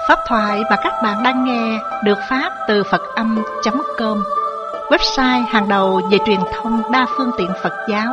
Pháp thoại mà các bạn đang nghe được phát từ Phật-âm.com, website hàng đầu về truyền thông đa phương tiện Phật giáo.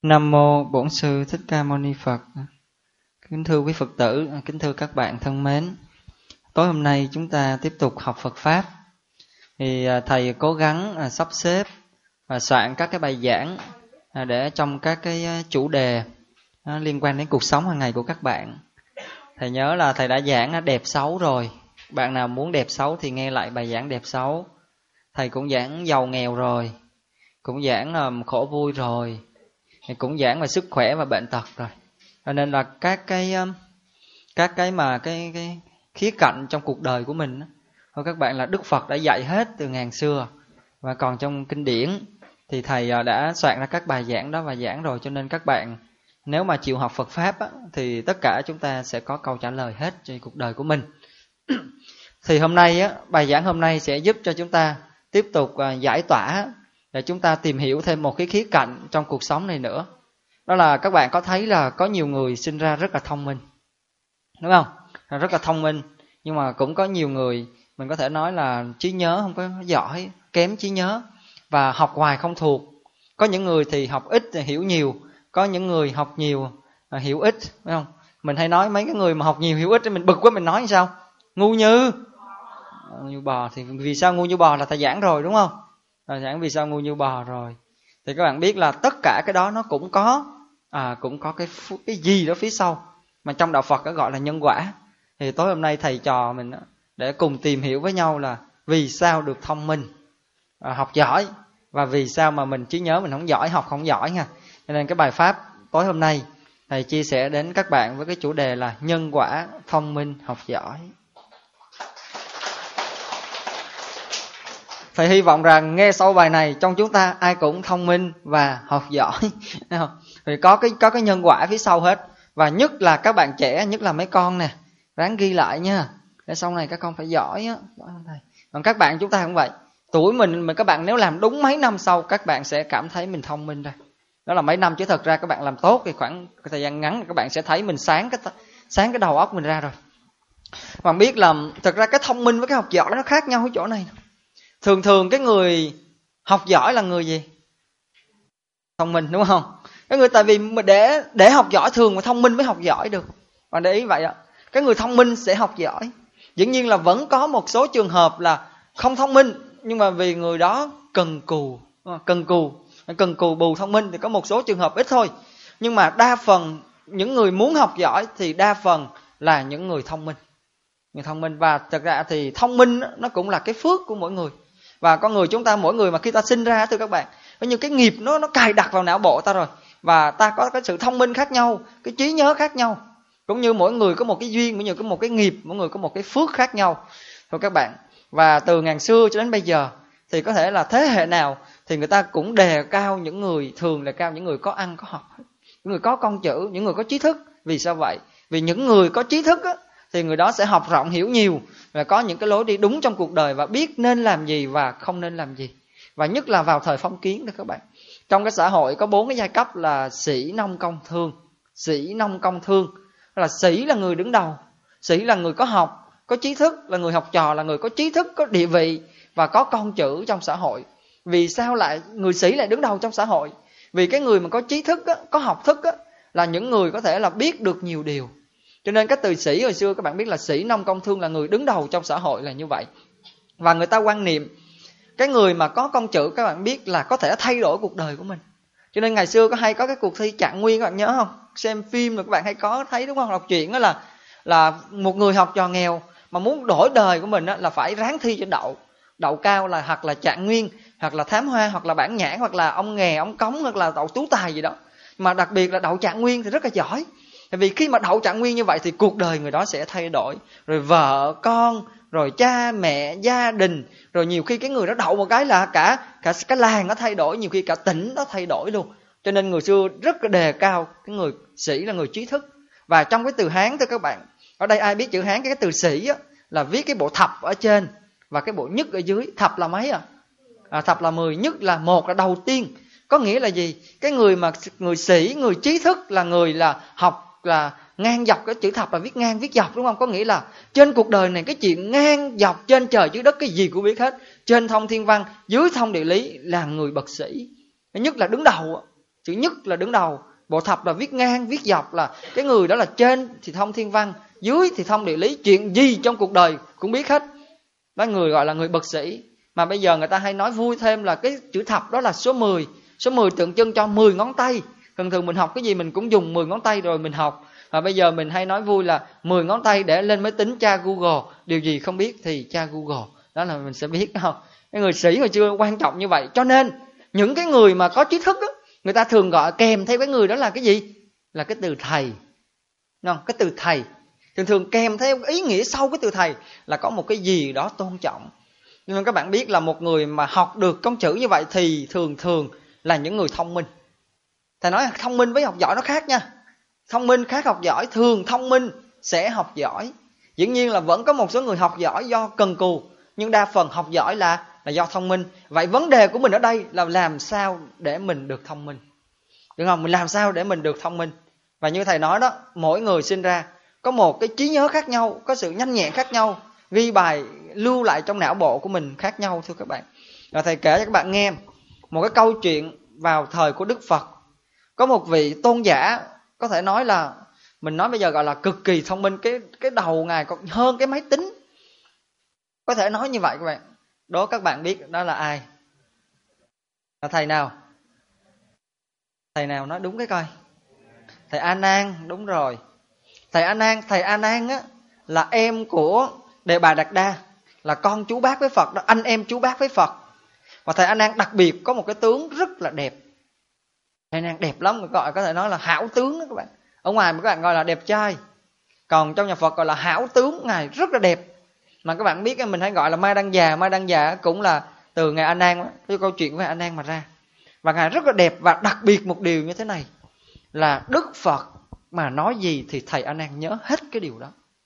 Nam mô Bổn Sư Thích Ca Mâu Ni Phật. Kính thưa quý Phật tử, kính thưa các bạn thân mến. Tối hôm nay chúng ta tiếp tục học Phật Pháp. Thì thầy cố gắng sắp xếp và soạn các cái bài giảng để trong các cái chủ đề liên quan đến cuộc sống hàng ngày của các bạn. Thầy nhớ là thầy đã giảng đẹp xấu rồi. Bạn nào muốn đẹp xấu thì nghe lại bài giảng đẹp xấu. Thầy cũng giảng giàu nghèo rồi, cũng giảng khổ vui rồi, cũng giảng về sức khỏe và bệnh tật rồi. Cho nên là các cái khía cạnh trong cuộc đời của mình thôi các bạn, là Đức Phật đã dạy hết từ ngàn xưa, và còn trong kinh điển thì thầy đã soạn ra các bài giảng đó và giảng rồi. Cho nên các bạn nếu mà chịu học Phật Pháp thì tất cả chúng ta sẽ có câu trả lời hết trên cuộc đời của mình. Thì hôm nay bài giảng hôm nay sẽ giúp cho chúng ta tiếp tục giải tỏa, để chúng ta tìm hiểu thêm một cái khía cạnh trong cuộc sống này nữa. Đó là các bạn có thấy là có nhiều người sinh ra rất là thông minh, đúng không? Rất là thông minh, nhưng mà cũng có nhiều người mình có thể nói là trí nhớ không có giỏi, kém trí nhớ và học hoài không thuộc. Có những người thì học ít thì hiểu nhiều, có những người học nhiều hiểu ít, đúng không? Mình hay nói mấy cái người mà học nhiều hiểu ít thì mình bực quá, mình nói sao? Ngu như bò. Thì vì sao ngu như bò là thầy giảng rồi, đúng không? Thầy giảng vì sao ngu như bò rồi. Thì các bạn biết là tất cả cái đó nó cũng có cái gì đó phía sau, mà trong đạo Phật nó gọi là nhân quả. Thì tối hôm nay thầy trò mình để cùng tìm hiểu với nhau là vì sao được thông minh, học giỏi, và vì sao mà mình trí nhớ mình không giỏi, học không giỏi nha. Cho nên cái bài pháp tối hôm nay thầy chia sẻ đến các bạn với cái chủ đề là nhân quả, thông minh, học giỏi. Thầy hy vọng rằng nghe sau bài này trong chúng ta ai cũng thông minh và học giỏi. Thì có cái nhân quả phía sau hết. Và nhất là các bạn trẻ, nhất là mấy con nè, ráng ghi lại nha, để sau này các con phải giỏi á. Còn các bạn chúng ta cũng vậy. Tuổi mình các bạn nếu làm đúng mấy năm sau, các bạn sẽ cảm thấy mình thông minh rồi. Đó là mấy năm, chứ thật ra các bạn làm tốt thì khoảng thời gian ngắn các bạn sẽ thấy mình sáng cái đầu óc mình ra rồi. Bạn biết là thật ra cái thông minh với cái học giỏi nó khác nhau ở chỗ này. Thường cái người học giỏi là người gì? Thông minh, đúng không? Cái người, tại vì để học giỏi thường mà thông minh mới học giỏi được. Bạn để ý vậy ạ. Cái người thông minh sẽ học giỏi. Dĩ nhiên là vẫn có một số trường hợp là không thông minh, nhưng mà vì người đó cần cù bù thông minh, thì có một số trường hợp ít thôi. Nhưng mà đa phần những người muốn học giỏi thì đa phần là những người thông minh. Người thông minh, và thật ra thì thông minh nó cũng là cái phước của mỗi người. Và con người chúng ta, mỗi người mà khi ta sinh ra, thưa các bạn, có như cái nghiệp nó cài đặt vào não bộ ta rồi. Và ta có cái sự thông minh khác nhau, cái trí nhớ khác nhau. Cũng như mỗi người có một cái duyên, mỗi người có một cái nghiệp, mỗi người có một cái phước khác nhau, thôi các bạn. Và từ ngàn xưa cho đến bây giờ thì có thể là thế hệ nào thì người ta cũng đề cao những người, thường đề cao những người có ăn có học, những người có con chữ, những người có trí thức. Vì sao vậy? Vì những người có trí thức thì người đó sẽ học rộng hiểu nhiều, và có những cái lối đi đúng trong cuộc đời, và biết nên làm gì và không nên làm gì. Và nhất là vào thời phong kiến đó các bạn, trong cái xã hội có 4 cái giai cấp là sĩ, nông, công, thương. Sĩ, nông, công, thương là sĩ là người đứng đầu, sĩ là người có học, có trí thức, là người học trò, là người có trí thức, có địa vị và có con chữ trong xã hội. Vì sao lại người sĩ lại đứng đầu trong xã hội? Vì cái người mà có trí thức có học thức là những người có thể là biết được nhiều điều. Cho nên cái từ sĩ hồi xưa các bạn biết là sĩ, nông, công, thương là người đứng đầu trong xã hội là như vậy. Và người ta quan niệm cái người mà có con chữ, các bạn biết là có thể thay đổi cuộc đời của mình. Cho nên ngày xưa hay có cái cuộc thi Trạng Nguyên, các bạn nhớ không? Xem phim rồi các bạn hay có thấy, đúng không? Đọc truyện đó là một người học trò nghèo mà muốn đổi đời của mình là phải ráng thi cho đậu cao, là hoặc là Trạng Nguyên, hoặc là Thám Hoa, hoặc là Bản Nhãn, hoặc là ông Nghè, ông Cống, hoặc là đậu Tú Tài gì đó. Mà đặc biệt là đậu Trạng Nguyên thì rất là giỏi. Tại vì khi mà đậu Trạng Nguyên như vậy thì cuộc đời người đó sẽ thay đổi. Rồi vợ, con, rồi cha, mẹ, gia đình. Rồi nhiều khi cái người đó đậu một cái là cả cái làng nó thay đổi, nhiều khi cả tỉnh nó thay đổi luôn. Cho nên người xưa rất là đề cao cái người sĩ là người trí thức. Và trong cái từ Hán, thưa các bạn, ở đây ai biết chữ Hán, cái từ sĩ là viết cái bộ thập ở trên và cái bộ nhất ở dưới. Thập là mấy thập là 10, nhất là 1, là đầu tiên. Có nghĩa là gì? Cái người mà người sĩ, người trí thức là người là học là ngang dọc, cái chữ thập là viết ngang viết dọc, đúng không? Có nghĩa là trên cuộc đời này cái chuyện ngang dọc, trên trời dưới đất cái gì cũng biết hết. Trên thông thiên văn, dưới thông địa lý là người bậc sĩ. Nhất là đứng đầu. chữ nhất là đứng đầu, bộ thập là viết ngang viết dọc, là cái người đó là trên thì thông thiên văn, dưới thì thông địa lý, chuyện gì trong cuộc đời cũng biết hết. Đó người gọi là người bậc sĩ. Mà bây giờ người ta hay nói vui thêm là cái chữ thập đó là số 10. Số 10 tượng trưng cho 10 ngón tay. Thường thường mình học cái gì mình cũng dùng 10 ngón tay rồi mình học. Và bây giờ mình hay nói vui là 10 ngón tay để lên máy tính tra Google, điều gì không biết thì tra Google. Đó là mình sẽ biết không? Cái người sĩ hồi xưa quan trọng như vậy. Cho nên những cái người mà có trí thức đó, người ta thường gọi kèm theo cái người đó là cái gì? Là cái từ thầy. Không? Cái từ thầy. Thường thường kèm theo ý nghĩa sau cái từ thầy là có một cái gì đó tôn trọng. Nhưng mà các bạn biết là một người mà học được con chữ như vậy thì thường thường là những người thông minh. Thầy nói thông minh với học giỏi nó khác nha. Thông minh khác học giỏi. Thường thông minh sẽ học giỏi. Dĩ nhiên là vẫn có một số người học giỏi do cần cù, nhưng đa phần học giỏi là do thông minh. Vậy vấn đề của mình ở đây là làm sao để mình được thông minh, được không? Mình làm sao để mình được thông minh. Và như thầy nói đó, mỗi người sinh ra có một cái trí nhớ khác nhau, có sự nhanh nhẹn khác nhau, ghi bài lưu lại trong não bộ của mình khác nhau, thưa các bạn. Và thầy kể cho các bạn nghe một cái câu chuyện vào thời của Đức Phật. Có một vị tôn giả, có thể nói là mình nói bây giờ gọi là cực kỳ thông minh, cái đầu ngài còn hơn cái máy tính, có thể nói như vậy các bạn. Đố các bạn biết đó là ai? Là thầy nào? Thầy nào nói đúng cái coi? Thầy A Nan, đúng rồi. Thầy A Nan á là em của Đề Bà Đạt Đa, là con chú bác với Phật đó, anh em chú bác với Phật. Và thầy A Nan đặc biệt có một cái tướng rất là đẹp. Thầy A Nan đẹp lắm, gọi có thể nói là hảo tướng đó các bạn. Ở ngoài các bạn gọi là đẹp trai, còn trong nhà Phật gọi là hảo tướng, ngài rất là đẹp. Mà các bạn biết mình hay gọi là Mai Đăng Già. Mai Đăng Già cũng là từ ngài A Nan, cái câu chuyện của ngài A Nan mà ra. Và ngài rất là đẹp. Và đặc biệt một điều như thế này là Đức Phật mà nói gì thì thầy A Nan nhớ hết cái điều đó.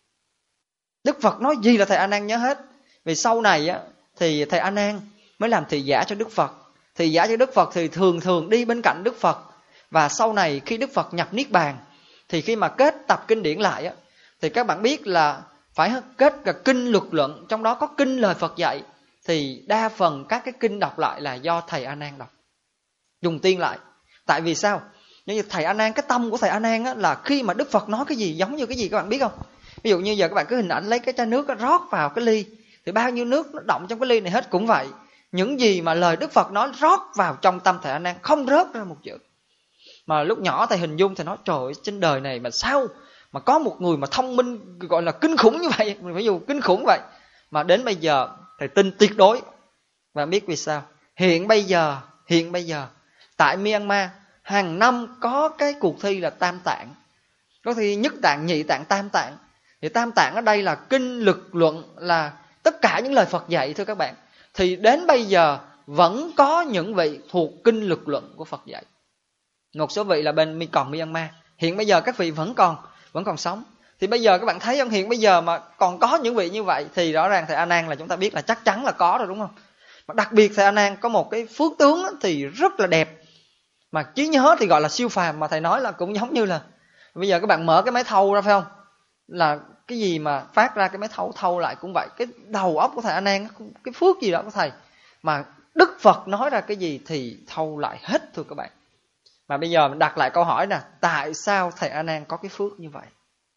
Đức Phật nói gì là thầy A Nan nhớ hết. Vì sau này á, thì thầy A Nan mới làm thị giả cho Đức Phật. Thị giả cho Đức Phật thì thường thường đi bên cạnh Đức Phật. Và sau này khi Đức Phật nhập Niết Bàn, thì khi mà kết tập kinh điển lại á, thì các bạn biết là phải kết cả kinh luật luận, trong đó có kinh lời Phật dạy. Thì đa phần các cái kinh đọc lại là do thầy A Nan đọc, dùng tiên lại. Tại vì sao? Như thầy A Nan, cái tâm của thầy A Nan á, là khi mà Đức Phật nói cái gì giống như cái gì các bạn biết không? Ví dụ như giờ các bạn cứ hình ảnh lấy cái chai nước đó, rót vào cái ly, thì bao nhiêu nước nó động trong cái ly này hết cũng vậy. Những gì mà lời Đức Phật nói rót vào trong tâm thầy A Nan, không rớt ra một chữ. Mà lúc nhỏ thầy hình dung, thầy nói trời ơi, trên đời này mà sao mà có một người mà thông minh gọi là kinh khủng như vậy, mình phải dùng kinh khủng vậy. Mà đến bây giờ thầy tin tuyệt đối. Và biết vì sao? Hiện bây giờ tại Myanmar hàng năm có cái cuộc thi là tam tạng. Có thi nhất tạng, nhị tạng, tam tạng. Thì tam tạng ở đây là kinh lực luận, là tất cả những lời Phật dạy, thưa các bạn. Thì đến bây giờ vẫn có những vị thuộc kinh lực luận của Phật dạy. Một số vị là bên còn Myanmar. Hiện bây giờ các vị vẫn còn sống. Thì bây giờ các bạn thấy không, hiện bây giờ mà còn có những vị như vậy thì rõ ràng thầy A Nan là chúng ta biết là chắc chắn là có rồi, đúng không? Mà đặc biệt thầy A Nan có một cái phước tướng thì rất là đẹp. Mà trí nhớ thì gọi là siêu phàm. Mà thầy nói là cũng giống như là bây giờ các bạn mở cái máy thâu ra, phải không? Là cái gì mà phát ra cái máy thâu lại cũng vậy. Cái đầu óc của thầy A Nan, cái phước gì đó của thầy, mà Đức Phật nói ra cái gì thì thâu lại hết, thưa các bạn. Mà bây giờ mình đặt lại câu hỏi nè, tại sao thầy A Nan có cái phước như vậy?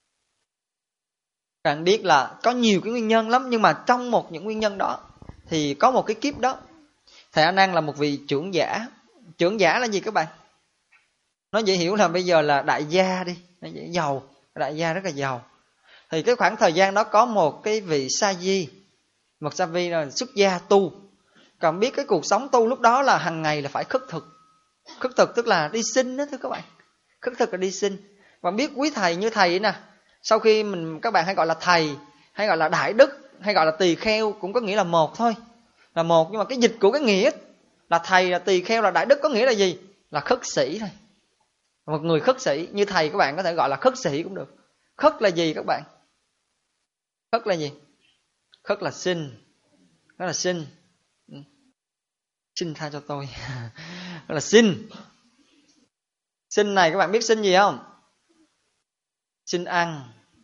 Các bạn biết là có nhiều cái nguyên nhân lắm, nhưng mà trong một những nguyên nhân đó thì có một cái kiếp đó thầy A Nan là một vị trưởng giả. Trưởng giả là gì các bạn? Nó dễ hiểu là bây giờ là đại gia đi, giàu, đại gia rất là giàu. Thì cái khoảng thời gian đó có một cái vị sa di, một sa vi là xuất gia tu. Còn biết cái cuộc sống tu lúc đó là hàng ngày là phải khất thực. Khất thực tức là đi sinh đó, thưa các bạn. Khất thực là đi sinh. Và biết quý thầy như thầy nè, sau khi các bạn hay gọi là thầy, hay gọi là đại đức, hay gọi là tỳ kheo, cũng có nghĩa là một thôi, là một. Nhưng mà cái dịch của cái nghĩa là thầy, là tỳ kheo, là đại đức có nghĩa là gì? Là khất sĩ thôi. Một người khất sĩ như thầy, các bạn có thể gọi là khất sĩ cũng được. Khất là gì các bạn? Khất là gì? Khất là xin. Đó là xin. Xin tha cho tôi. Đó là xin. Xin này các bạn biết xin gì không? Xin ăn.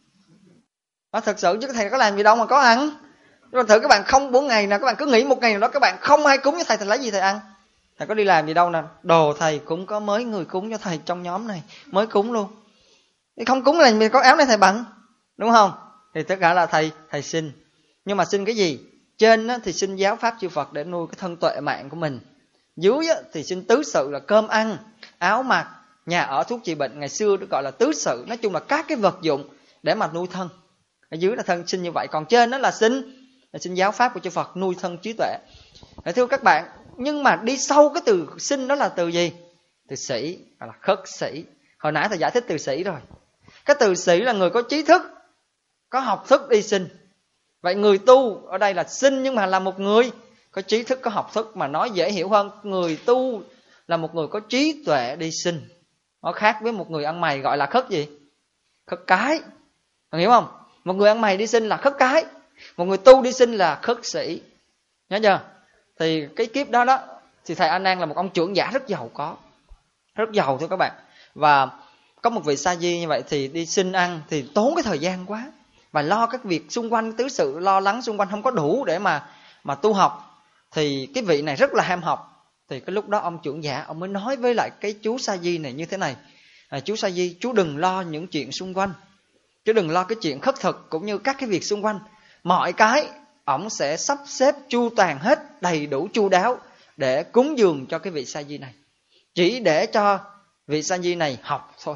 Đó, thật sự chứ thầy có làm gì đâu mà có ăn. Nhưng mà thử các bạn không 4 ngày nào, các bạn cứ nghĩ một ngày nào đó các bạn không ai cúng với thầy, lấy gì thầy ăn? Thầy có đi làm gì đâu nè, đồ thầy cũng có mới người cúng cho thầy trong nhóm này, mới cúng luôn. Không cúng là mình có áo này thầy bận, đúng không? Thì tất cả là thầy xin. Nhưng mà xin cái gì? Trên thì xin giáo pháp chư Phật để nuôi cái thân tuệ mạng của mình. Dưới thì xin tứ sự là cơm ăn, áo mặc, nhà ở, thuốc trị bệnh. Ngày xưa nó gọi là tứ sự, nói chung là các cái vật dụng để mà nuôi thân. Ở dưới là thân xin như vậy, còn trên đó là xin giáo pháp của chư Phật nuôi thân trí tuệ. Thưa các bạn, nhưng mà đi sâu cái từ sinh đó là từ gì? Từ sĩ, gọi là khất sĩ. Hồi nãy thầy giải thích từ sĩ rồi. Cái từ sĩ là người có trí thức, có học thức đi sinh. Vậy người tu ở đây là sinh nhưng mà là một người có trí thức, có học thức. Mà nói dễ hiểu hơn, người tu là một người có trí tuệ đi sinh. Nó khác với một người ăn mày gọi là khất gì? Khất cái. Bạn hiểu không? Một người ăn mày đi sinh là khất cái, một người tu đi sinh là khất sĩ. Nhớ chưa? Thì cái kiếp đó thì thầy A Nan là một ông trưởng giả rất giàu có, rất giàu thưa các bạn. Và có một vị sa di như vậy thì đi xin ăn thì tốn cái thời gian quá, và lo các việc xung quanh tứ sự, lo lắng xung quanh không có đủ để mà tu học. Thì cái vị này rất là ham học. Thì cái lúc đó ông trưởng giả ông mới nói với lại cái chú sa di này như thế này: chú sa di, chú đừng lo những chuyện xung quanh, chú đừng lo cái chuyện khất thực cũng như các cái việc xung quanh. Mọi cái ổng sẽ sắp xếp chu toàn hết, đầy đủ chu đáo để cúng dường cho cái vị sa di này, chỉ để cho vị sa di này học thôi.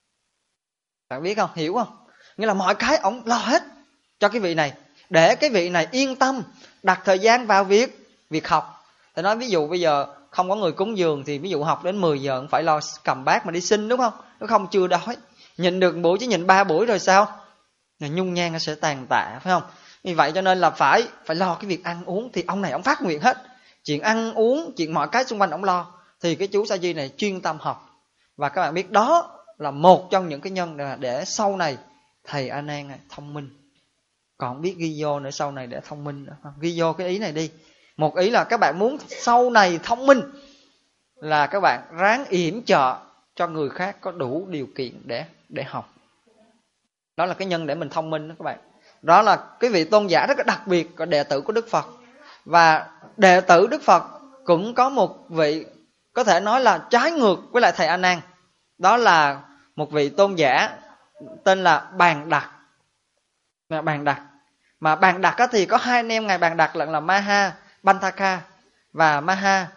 Bạn biết không, hiểu không? Nghĩa là mọi cái ổng lo hết cho cái vị này, để cái vị này yên tâm đặt thời gian vào việc học. Thầy nói ví dụ bây giờ không có người cúng dường thì ví dụ học đến 10 giờ phải lo cầm bát mà đi xin, đúng không? Nếu không chưa đói. Nhịn được buổi chứ nhịn 3 buổi rồi sao? Nhung nhan nó sẽ tàn tạ, phải không? Vì vậy cho nên là phải lo cái việc ăn uống. Thì ông này ông phát nguyện hết, chuyện ăn uống, chuyện mọi cái xung quanh ông lo. Thì cái chú sa di này chuyên tâm học. Và các bạn biết đó là một trong những cái nhân để sau này thầy A Nan này thông minh. Còn biết ghi vô nữa, sau này để thông minh nữa. Ghi vô cái ý này đi. Một ý là các bạn muốn sau này thông minh là các bạn ráng yểm trợ cho người khác có đủ điều kiện để học. Đó là cái nhân để mình thông minh đó các bạn. Đó là cái vị tôn giả rất là đặc biệt, là đệ tử của Đức Phật. Và đệ tử Đức Phật cũng có một vị có thể nói là trái ngược với lại thầy A Nan. Đó là một vị tôn giả tên là Bàn Đặc. Bàn Đặc. Mà Bàn Đặc thì có hai anh em ngài Bàn Đặc là Maha Bantaka và Maha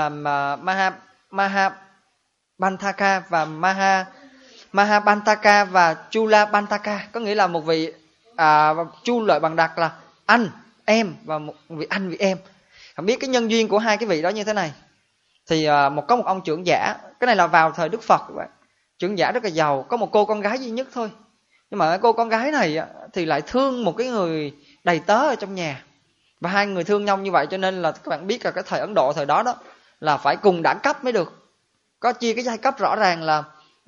Bantaka và Maha Bantaka và Chula Bantaka. Có nghĩa là một vị Chu lợi Bàn Đặc là anh, em, và một vị anh, vị em. Không biết cái nhân duyên của hai cái vị đó như thế này. Thì có một ông trưởng giả, cái này là vào thời Đức Phật các bạn. Trưởng giả rất là giàu, có một cô con gái duy nhất thôi. Nhưng mà cô con gái này thì lại thương một cái người đầy tớ ở trong nhà. Và hai người thương nhau như vậy cho nên là các bạn biết là cái thời Ấn Độ thời đó là phải cùng đẳng cấp mới được. Có chia cái giai cấp rõ ràng là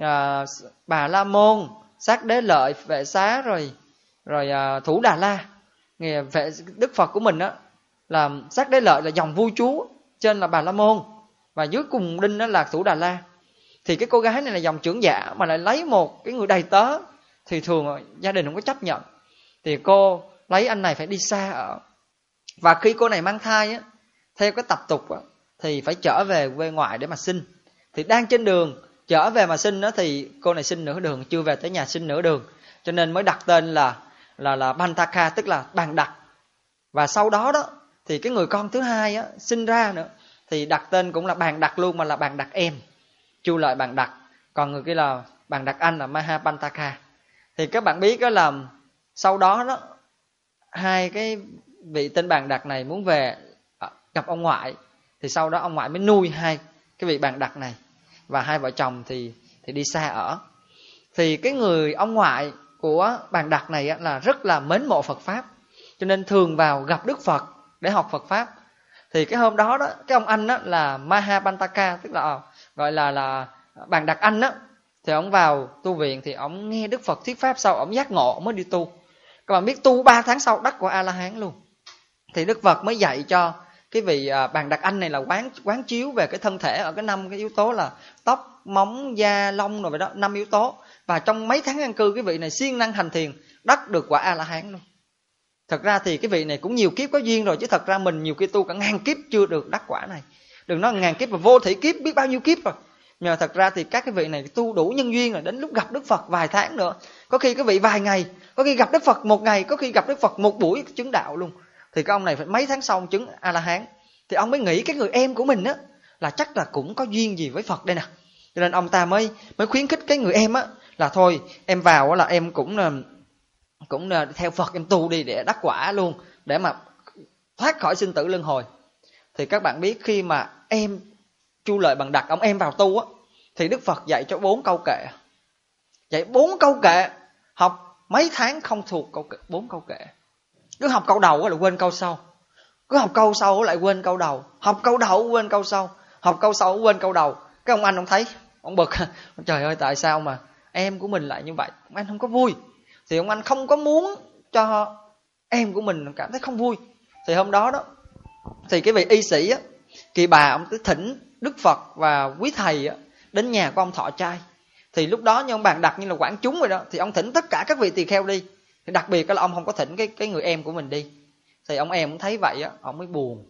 Bà La Môn, Sát Đế Lợi, Vệ Xá rồi Thủ Đà La. Vệ Đức Phật của mình là Sát Đế Lợi là dòng vua chúa, trên là Bà La Môn, và dưới cùng đinh đó là Thủ Đà La. Thì cái cô gái này là dòng trưởng giả mà lại lấy một cái người đầy tớ thì thường gia đình không có chấp nhận. Thì cô lấy anh này phải đi xa ở. Và khi cô này mang thai theo cái tập tục thì phải trở về quê ngoại để mà sinh. Thì đang trên đường trở về mà sinh thì cô này sinh nửa đường, chưa về tới nhà sinh nửa đường, cho nên mới đặt tên là Bantaka, tức là Bàn Đặc. Và sau đó thì cái người con thứ hai sinh ra nữa thì đặt tên cũng là Bàn Đặc luôn, mà là Bàn Đặc em, Chu lợi Bàn Đặc. Còn người kia là Bàn Đặc anh là Maha Bantaka. Thì các bạn biết là sau đó hai cái vị tên Bàn Đặc này muốn về gặp ông ngoại. Thì sau đó ông ngoại mới nuôi hai cái vị Bàn Đặc này, và hai vợ chồng thì đi xa ở. Thì cái người ông ngoại của Bàn Đặc này là rất là mến mộ Phật Pháp, cho nên thường vào gặp Đức Phật để học Phật Pháp. Thì cái hôm đó cái ông anh là Maha Bantaka, tức là gọi là Bàn Đặc anh thì ông vào tu viện, thì ông nghe Đức Phật thuyết pháp, sau ông giác ngộ mới đi tu. Các bạn biết tu 3 tháng sau đắc quả A-la-hán luôn. Thì Đức Phật mới dạy cho cái vị Bàn Đặc anh này là quán chiếu về cái thân thể ở cái 5 cái yếu tố là tóc, móng, da, lông rồi vậy đó, 5 yếu tố. Và trong mấy tháng an cư cái vị này siêng năng hành thiền, đắc được quả A-la-hán luôn. Thật ra thì cái vị này cũng nhiều kiếp có duyên rồi, chứ thật ra mình nhiều khi tu cả ngàn kiếp chưa được đắc quả này. Đừng nói 1000 kiếp mà vô thị kiếp, biết bao nhiêu kiếp rồi. Nhưng mà thật ra thì các cái vị này tu đủ nhân duyên rồi, đến lúc gặp Đức Phật vài tháng nữa, có khi cái vị vài ngày, có khi gặp Đức Phật 1 ngày, có khi gặp Đức Phật 1 buổi chứng đạo luôn. Thì cái ông này phải mấy tháng sau chứng A-la-hán. Thì ông mới nghĩ cái người em của mình á là chắc là cũng có duyên gì với Phật đây nè. Cho nên ông ta mới khuyến khích cái người em á là thôi em vào là em cũng theo Phật em tu đi để đắc quả luôn, để mà thoát khỏi sinh tử luân hồi. Thì các bạn biết khi mà em Chu Lợi Bằng đặt ông em vào tu á, thì Đức Phật dạy cho 4 câu kệ. Dạy 4 câu kệ, học mấy tháng không thuộc 4 câu kệ. Cứ học câu đầu là quên câu sau, cứ học câu sau lại quên câu đầu, học câu đầu quên câu sau, học câu sau quên câu đầu. Cái ông anh ông thấy, ông bực, trời ơi tại sao mà em của mình lại như vậy, ông anh không có vui. Thì ông anh không có muốn cho em của mình cảm thấy không vui. Thì hôm đó đó, thì cái vị y sĩ á, Kỳ Bà, ông tới thỉnh Đức Phật và quý thầy á, đến nhà của ông thọ trai. Thì lúc đó như ông Bàn Đặt như là quảng chúng rồi đó, thì ông thỉnh tất cả các vị tỳ kheo đi. Thì đặc biệt là ông không có thỉnh cái người em của mình đi. Thì ông em cũng thấy vậy á, ông mới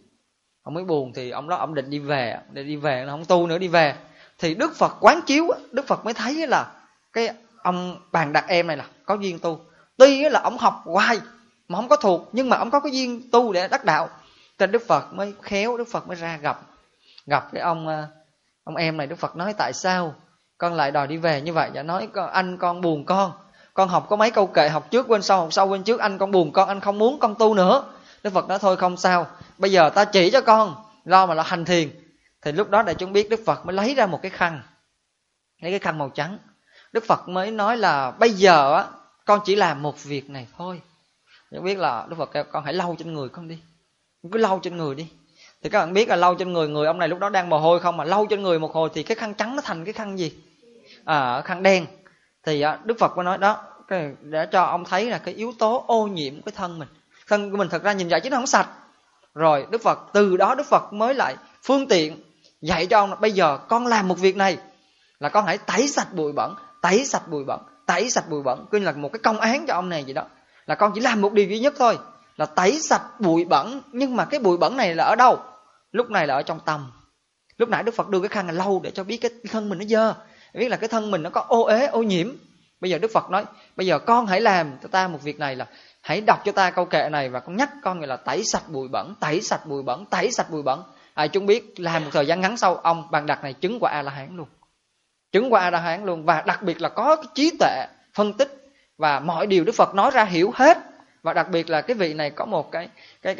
buồn. Thì ông đó ông định đi về, nó không tu nữa đi về. Thì Đức Phật quán chiếu, Đức Phật mới thấy là cái ông Bàn Đặt em này là có duyên tu. Tuy là ông học hoài mà không có thuộc, nhưng mà ông có cái duyên tu để đắc đạo. Cho nên Đức Phật mới khéo, Đức Phật mới ra gặp cái ông em này. Đức Phật nói tại sao con lại đòi đi về như vậy? Dạ nói anh con buồn con học có mấy câu kệ, học trước quên sau, học sau quên trước, con buồn anh không muốn con tu nữa. Đức Phật nói thôi không sao, bây giờ ta chỉ cho con lo mà là hành thiền. Thì lúc đó đại chúng biết Đức Phật mới lấy ra một cái khăn, lấy cái khăn màu trắng. Đức Phật mới nói là bây giờ á con chỉ làm một việc này thôi. Chúng biết là Đức Phật kêu con hãy lau trên người con đi, cứ lau trên người đi. Thì các bạn biết là lau trên người ông này lúc đó đang mồ hôi không, mà lau trên người một hồi thì cái khăn trắng nó thành cái khăn gì? Khăn đen. Thì Đức Phật mới nói đó, để cho ông thấy là cái yếu tố ô nhiễm của thân mình. Thân của mình thật ra nhìn vậy chứ nó không sạch. Rồi Đức Phật từ đó Đức Phật mới lại phương tiện dạy cho ông là bây giờ con làm một việc này là con hãy tẩy sạch bụi bẩn, tẩy sạch bụi bẩn, tẩy sạch bụi bẩn. Cứ là một cái công án cho ông này vậy đó, là con chỉ làm một điều duy nhất thôi, là tẩy sạch bụi bẩn. Nhưng mà cái bụi bẩn này là ở đâu? Lúc này là ở trong tâm. Lúc nãy Đức Phật đưa cái khăn là lau để cho biết cái thân mình nó dơ, biết là cái thân mình nó có ô uế ô nhiễm. Bây giờ Đức Phật nói bây giờ con hãy làm cho ta một việc này, là hãy đọc cho ta câu kệ này và con nhắc con là tẩy sạch bụi bẩn, tẩy sạch bụi bẩn, tẩy sạch bụi bẩn. Chúng biết làm một thời gian ngắn sau, ông Bàn Đặt này chứng qua A-la-hán luôn, chứng qua A-la-hán luôn. Và đặc biệt là có cái trí tuệ phân tích và mọi điều Đức Phật nói ra hiểu hết. Và đặc biệt là cái vị này có một cái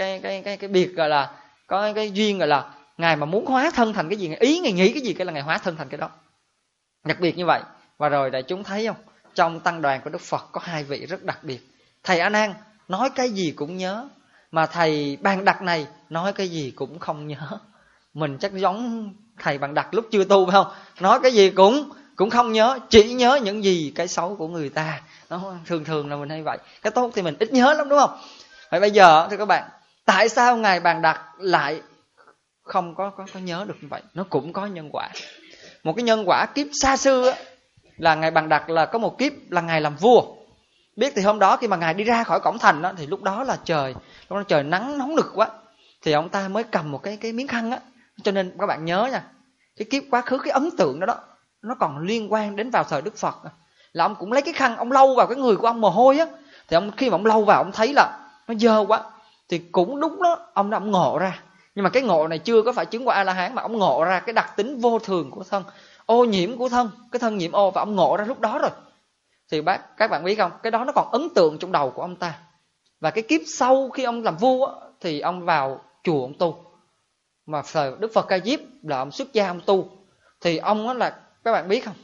biệt gọi là có cái duyên gọi là ngài mà muốn hóa thân thành cái gì, ý ngài nghĩ cái gì cái là ngài hóa thân thành cái đó, đặc biệt như vậy. Và rồi đại chúng thấy không, trong tăng đoàn của Đức Phật có 2 vị rất đặc biệt. Thầy A Nan nói cái gì cũng nhớ, mà thầy Bàn Đặt này nói cái gì cũng không nhớ. Mình chắc giống thầy Bàn Đặt lúc chưa tu phải không? Nói cái gì cũng không nhớ, chỉ nhớ những gì cái xấu của người ta. Nó thường là mình hay vậy, cái tốt thì mình ít nhớ lắm đúng không? Vậy bây giờ thì các bạn, tại sao ngài Bàn Đặt lại không có nhớ được như vậy? Nó cũng có nhân quả. Một cái nhân quả kiếp xa xưa là ngài Bàn Đặt là có một kiếp là ngài làm vua. Biết thì hôm đó khi mà ngài đi ra khỏi cổng thành đó, thì lúc đó trời nắng nóng nực quá, thì ông ta mới cầm một cái miếng khăn á. Cho nên các bạn nhớ nha, cái kiếp quá khứ, cái ấn tượng đó nó còn liên quan đến vào thời Đức Phật, là ông cũng lấy cái khăn ông lau vào cái người của ông mồ hôi á. Thì khi mà ông lau vào ông thấy là nó dơ quá, thì cũng đúng đó, ông ngộ ra. Nhưng mà cái ngộ này chưa có phải chứng qua A-la-hán, mà ông ngộ ra cái đặc tính vô thường của thân, ô nhiễm của thân, cái thân nhiễm ô, và ông ngộ ra lúc đó rồi. Thì các bạn biết không, cái đó nó còn ấn tượng trong đầu của ông ta. Và cái kiếp sau khi ông làm vua á, thì ông vào chùa ông tu. Mà thời Đức Phật Ca Diếp là ông xuất gia ông tu. Thì ông á là, các bạn biết không,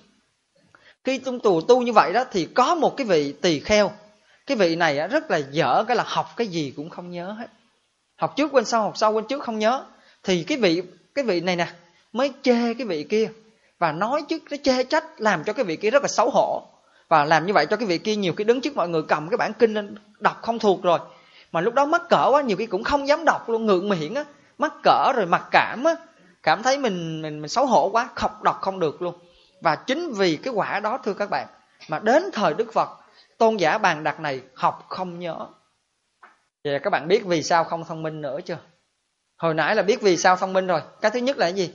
khi tu như vậy đó, thì có một cái vị tỳ kheo. Cái vị này á, rất là dở cái là học cái gì cũng không nhớ hết, học trước quên sau, học sau quên trước không nhớ. Thì cái vị này nè mới chê cái vị kia, và nói trước nó chê trách, làm cho cái vị kia rất là xấu hổ. Và làm như vậy cho cái vị kia nhiều khi đứng trước mọi người cầm cái bản kinh lên đọc không thuộc rồi. Mà lúc đó mắc cỡ quá, nhiều khi cũng không dám đọc luôn, ngượng miệng á, mắc cỡ rồi mặc cảm á, cảm thấy mình xấu hổ quá, đọc không được luôn. Và chính vì cái quả đó thưa các bạn, mà đến thời Đức Phật, tôn giả Bàn Đặt này học không nhớ. Vậy các bạn biết vì sao không thông minh nữa chưa? Hồi nãy là biết vì sao thông minh rồi. Cái thứ nhất là cái gì?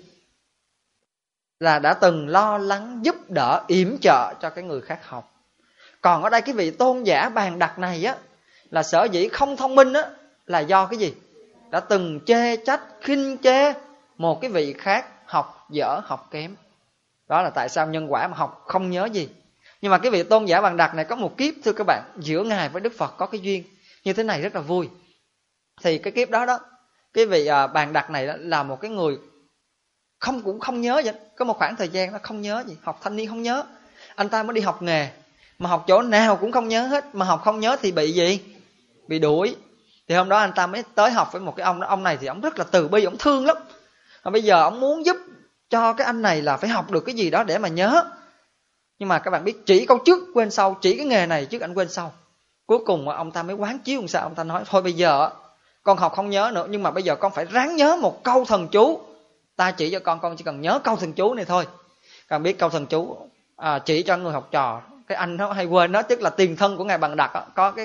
Là đã từng lo lắng, giúp đỡ, yểm trợ cho cái người khác học. Còn ở đây cái vị tôn giả bàn đặt này á, là sở dĩ không thông minh á, là do cái gì? Đã từng chê trách, khinh chê một cái vị khác học dở, học kém. Đó là tại sao nhân quả mà học không nhớ gì. Nhưng mà cái vị tôn giả bàn đặt này có một kiếp, thưa các bạn, giữa Ngài với Đức Phật có cái duyên như thế này rất là vui. Thì cái kiếp đó cái vị bàn đặt này là một cái người cũng không nhớ vậy. Có một khoảng thời gian nó không nhớ gì, học thanh niên không nhớ. Anh ta mới đi học nghề, mà học chỗ nào cũng không nhớ hết. Mà học không nhớ thì bị gì? Bị đuổi. Thì hôm đó anh ta mới tới học với một cái ông đó. Ông này thì ông rất là từ bi, ông thương lắm. Mà bây giờ ông muốn giúp cho cái anh này là phải học được cái gì đó để mà nhớ. Nhưng mà các bạn biết, chỉ câu trước quên sau, chỉ cái nghề này trước anh quên sau. Cuối cùng ông ta mới quán chiếu làm sao. Ông ta nói thôi bây giờ con học không nhớ nữa, nhưng mà bây giờ con phải ráng nhớ một câu thần chú. Ta chỉ cho con chỉ cần nhớ câu thần chú này thôi. Các bạn biết câu thần chú chỉ cho người học trò. Cái anh nó hay quên, nó tức là tiền thân của Ngài Bằng Đặt có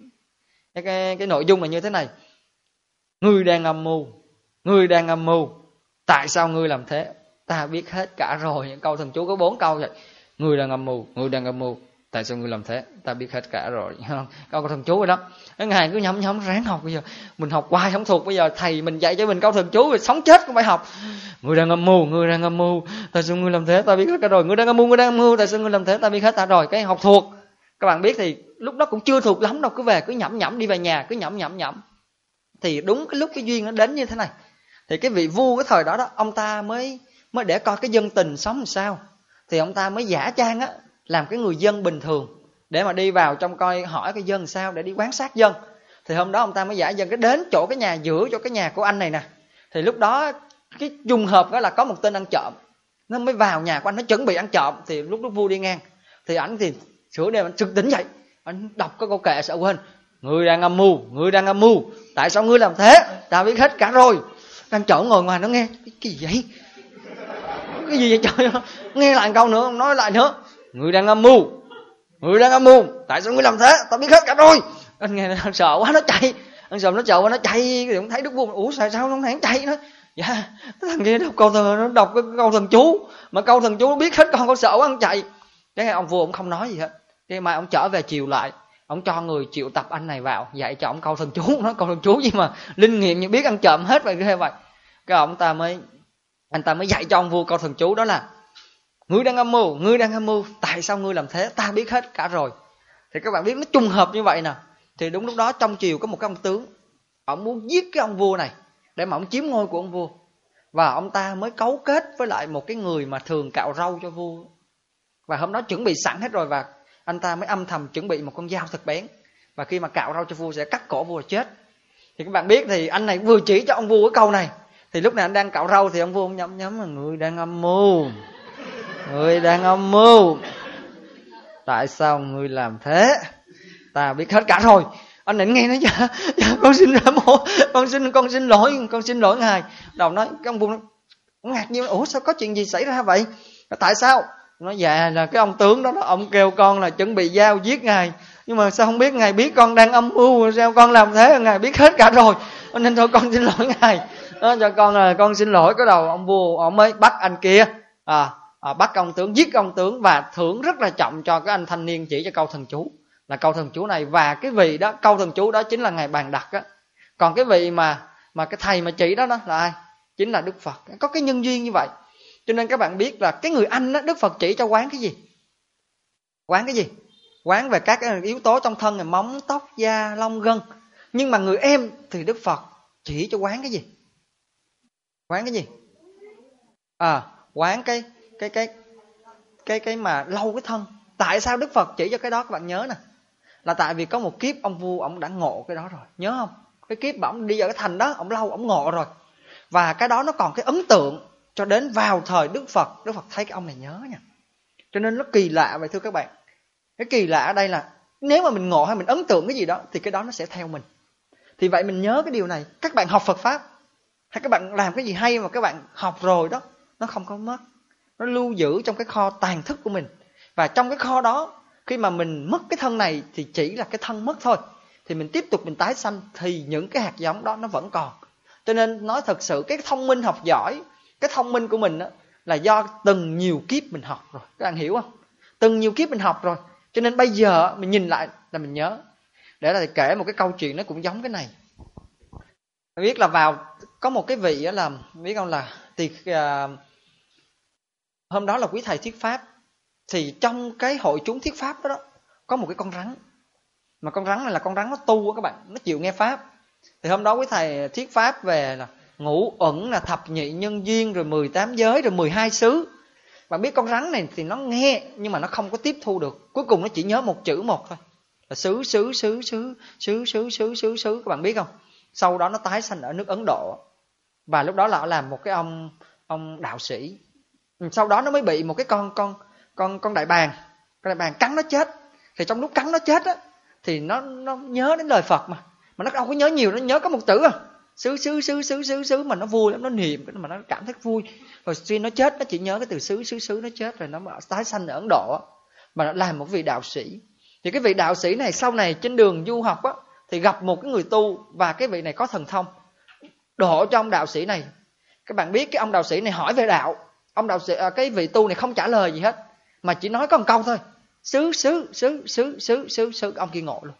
cái nội dung là như thế này: ngươi đang âm mưu, ngươi đang âm mưu, tại sao ngươi làm thế? Ta biết hết cả rồi. Những câu thần chú có 4 câu vậy. Ngươi đang âm mưu, ngươi đang âm mưu, tại sao ngươi làm thế? Ta biết hết cả rồi. Câu thần chú rồi đó. Cái Ngài cứ nhắm ráng học. Bây giờ mình học hoài không thuộc. Bây giờ thầy mình dạy cho mình câu thần chú rồi sống chết cũng phải học. Ngươi đang âm mưu, ngươi đang âm mưu, tại sao ngươi làm thế? Ta biết hết cả rồi. Ngươi đang âm mưu, ngươi đang âm mưu, tại sao ngươi làm thế? Ta biết hết cả rồi. Cái học thuộc. Các bạn biết thì lúc đó cũng chưa thuộc lắm đâu, cứ về cứ nhẩm đi về nhà cứ nhẩm. Thì đúng cái lúc cái duyên nó đến như thế này, thì cái vị vua cái thời đó ông ta mới để coi cái dân tình sống làm sao, thì ông ta mới giả trang làm cái người dân bình thường để mà đi vào trong coi hỏi cái dân làm sao, để đi quan sát dân. Thì hôm đó ông ta mới giả dân cái đến chỗ cái nhà, giữa chỗ cái nhà của anh này nè. Thì lúc đó cái trùng hợp đó là có một tên ăn trộm, nó mới vào nhà của anh, nó chuẩn bị ăn trộm. Thì lúc đó vua đi ngang, thì ảnh thì sửa đêm anh trực tỉnh dậy, anh đọc cái câu kệ sợ quên: ngươi đang âm mưu, ngươi đang âm mưu, tại sao ngươi làm thế? Ta biết hết cả rồi. Đang trộm ngồi ngoài nó nghe cái gì vậy? Cái gì vậy trời? Nghe lại câu nữa, ông nói lại nữa: ngươi đang âm mưu, ngươi đang âm mưu, tại sao ngươi làm thế? Ta biết hết cả rồi. Anh nghe anh sợ quá nó chạy, anh sợ nó sợ quá nó chạy. Thì ông thấy Đức Vua, ủa sao không thằng chạy nữa? Dạ thằng kia đọc cái câu thần chú, mà câu thần chú nó biết hết, con sợ quá ông chạy. Cái ông vua ông không nói gì hết. Cái mai ông trở về chiều lại, ông cho người triệu tập anh này vào dạy cho ông câu thần chú. Nói câu thần chú gì mà linh nghiệm như biết ăn trộm hết vậy ghê vậy. Cái anh ta mới dạy cho ông vua câu thần chú đó là: ngươi đang âm mưu, ngươi đang âm mưu, tại sao ngươi làm thế? Ta biết hết cả rồi. Thì các bạn biết nó trùng hợp như vậy nè. Thì đúng lúc đó trong triều có một cái ông tướng, ông muốn giết cái ông vua này để mà ông chiếm ngôi của ông vua. Và ông ta mới cấu kết với lại một cái người mà thường cạo râu cho vua. Và hôm đó chuẩn bị sẵn hết rồi, và anh ta mới âm thầm chuẩn bị một con dao thật bén, và khi mà cạo râu cho vua sẽ cắt cổ vua là chết. Thì các bạn biết thì anh này vừa chỉ cho ông vua cái câu này, thì lúc này anh đang cạo râu thì ông vua ông nhắm là: người đang âm mưu, người đang âm mưu, tại sao người làm thế? Ta biết hết cả rồi. Anh này nghe nói: dạ con xin lỗi mộ, con xin lỗi ngài. Đầu nói cái ông vua nó ngạc nhiên: ủa sao có chuyện gì xảy ra vậy? Tại sao? Nói dạ là cái ông tướng đó ông kêu con là chuẩn bị dao giết ngài, nhưng mà sao không biết ngài biết con đang âm mưu, sao con làm thế? Ngài biết hết cả rồi, nên thôi con xin lỗi ngài. Đó, cho con là con xin lỗi. Cái đầu ông vua ông mới bắt anh kia, bắt ông tướng, giết ông tướng, và thưởng rất là trọng cho cái anh thanh niên chỉ cho câu thần chú, là câu thần chú này. Và cái vị đó, câu thần chú đó chính là Ngài Bàn Đặt á. Còn cái vị mà cái thầy mà chỉ đó là ai? Chính là Đức Phật. Có cái nhân duyên như vậy. Cho nên các bạn biết là cái người anh đó, Đức Phật chỉ cho quán cái gì? Quán cái gì? Quán về các yếu tố trong thân này: móng, tóc, da, lông, gân. Nhưng mà người em thì Đức Phật chỉ cho quán cái gì? Quán cái gì? Quán cái mà lâu cái thân. Tại sao Đức Phật chỉ cho cái đó? Các bạn nhớ nè, là tại vì có một kiếp ông vua ông đã ngộ cái đó rồi, nhớ không? Cái kiếp mà ông đi vào cái thành đó, ông lâu ông ngộ rồi, và cái đó nó còn cái ấn tượng cho đến vào thời Đức Phật thấy cái ông này nhớ nha. Cho nên nó kỳ lạ vậy thưa các bạn. Cái kỳ lạ ở đây là nếu mà mình ngộ hay mình ấn tượng cái gì đó thì cái đó nó sẽ theo mình. Thì vậy mình nhớ cái điều này. Các bạn học Phật Pháp hay các bạn làm cái gì hay mà các bạn học rồi đó, nó không có mất, nó lưu giữ trong cái kho tàng thức của mình. Và trong cái kho đó, khi mà mình mất cái thân này thì chỉ là cái thân mất thôi, thì mình tiếp tục mình tái sanh thì những cái hạt giống đó nó vẫn còn. Cho nên nói thật sự cái thông minh học giỏi, cái thông minh của mình đó, là do từng nhiều kiếp mình học rồi. Các bạn hiểu không? Từng nhiều kiếp mình học rồi. Cho nên bây giờ mình nhìn lại là mình nhớ. Để là kể một cái câu chuyện nó cũng giống cái này. Biết là có một cái vị là, biết không, là thì hôm đó là quý thầy thuyết pháp. Thì trong cái hội chúng thuyết pháp đó có một cái con rắn. Mà con rắn này là con rắn nó tu á các bạn, nó chịu nghe pháp. Thì hôm đó quý thầy thuyết pháp về là ngũ uẩn, là thập nhị nhân duyên, rồi 18 giới, rồi 12 xứ. Bạn biết con rắn này thì nó nghe nhưng mà nó không có tiếp thu được. Cuối cùng nó chỉ nhớ một chữ một thôi, là xứ. Các bạn biết không? Sau đó nó tái sanh ở nước Ấn Độ. Và lúc đó là làm một cái ông đạo sĩ. Sau đó nó mới bị một cái con đại bàng. Con đại bàng cắn nó chết. Thì trong lúc cắn nó chết á, thì nó nhớ đến lời Phật mà nó đâu có nhớ nhiều, nó nhớ có một chữ à. Xứ mà nó vui lắm, nó niệm mà nó cảm thấy vui. Rồi khi nó chết nó chỉ nhớ cái từ xứ, nó chết rồi nó tái sanh ở Ấn Độ á, mà nó làm một vị đạo sĩ. Thì cái vị đạo sĩ này sau này trên đường du học á, thì gặp một cái người tu, và cái vị này có thần thông độ cho ông đạo sĩ này. Các bạn biết cái ông đạo sĩ này hỏi về đạo, ông đạo sĩ cái vị tu này không trả lời gì hết, mà chỉ nói có một câu thôi, xứ. Ông kia ngộ luôn.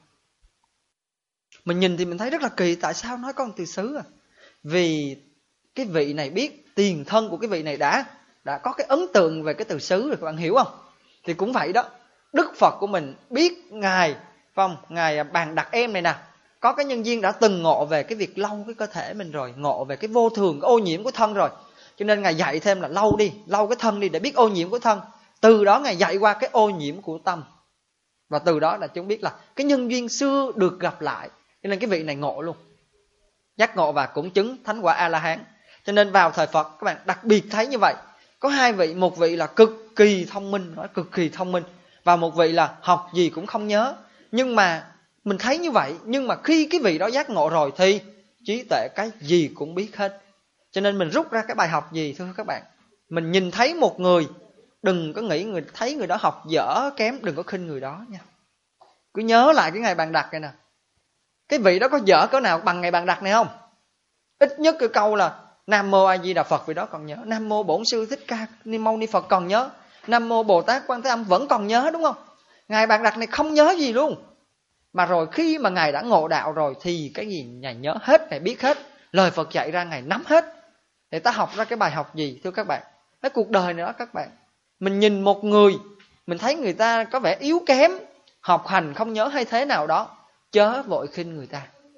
Mình nhìn thì mình thấy rất là kỳ, tại sao nói có một từ xứ à? Vì cái vị này biết tiền thân của cái vị này đã có cái ấn tượng về cái từ xứ rồi, các bạn hiểu không? Thì cũng vậy đó, Đức Phật của mình biết Ngài, không, Ngài Bàn Đặc Em này nè, có cái nhân duyên đã từng ngộ về cái việc lau cái cơ thể mình rồi, ngộ về cái vô thường, cái ô nhiễm của thân rồi. Cho nên Ngài dạy thêm là lau cái thân đi để biết ô nhiễm của thân. Từ đó Ngài dạy qua cái ô nhiễm của tâm. Và từ đó là chúng biết là cái nhân duyên xưa được gặp lại. Cho nên cái vị này ngộ luôn, giác ngộ và cũng chứng thánh quả A-la-hán. Cho nên vào thời Phật các bạn đặc biệt thấy như vậy. Có hai vị, một vị là cực kỳ thông minh, nói cực kỳ thông minh, và một vị là học gì cũng không nhớ. Nhưng mà mình thấy như vậy, nhưng mà khi cái vị đó giác ngộ rồi thì trí tuệ cái gì cũng biết hết. Cho nên mình rút ra cái bài học gì thưa các bạn? Mình nhìn thấy một người, đừng có nghĩ thấy người đó học dở kém, đừng có khinh người đó nha. Cứ nhớ lại cái ngày Bàn Đặc này nè. Cái vị đó có dở cỡ nào bằng ngày Bàn Đặc này không? Ít nhất cái câu là Nam Mô A Di Đà Phật vị đó còn nhớ. Nam Mô Bổn Sư Thích Ca Mâu Ni Phật còn nhớ. Nam Mô Bồ Tát Quan Thế Âm vẫn còn nhớ, đúng không? Ngài Bàn Đặc này không nhớ gì luôn. Mà rồi khi mà Ngài đã ngộ đạo rồi thì cái gì Ngài nhớ hết, Ngài biết hết. Lời Phật dạy ra Ngài nắm hết. Để ta học ra cái bài học gì thưa các bạn? Cái cuộc đời này đó các bạn. Mình nhìn một người, mình thấy người ta có vẻ yếu kém, học hành không nhớ hay thế nào đó, chớ vội khinh người ta.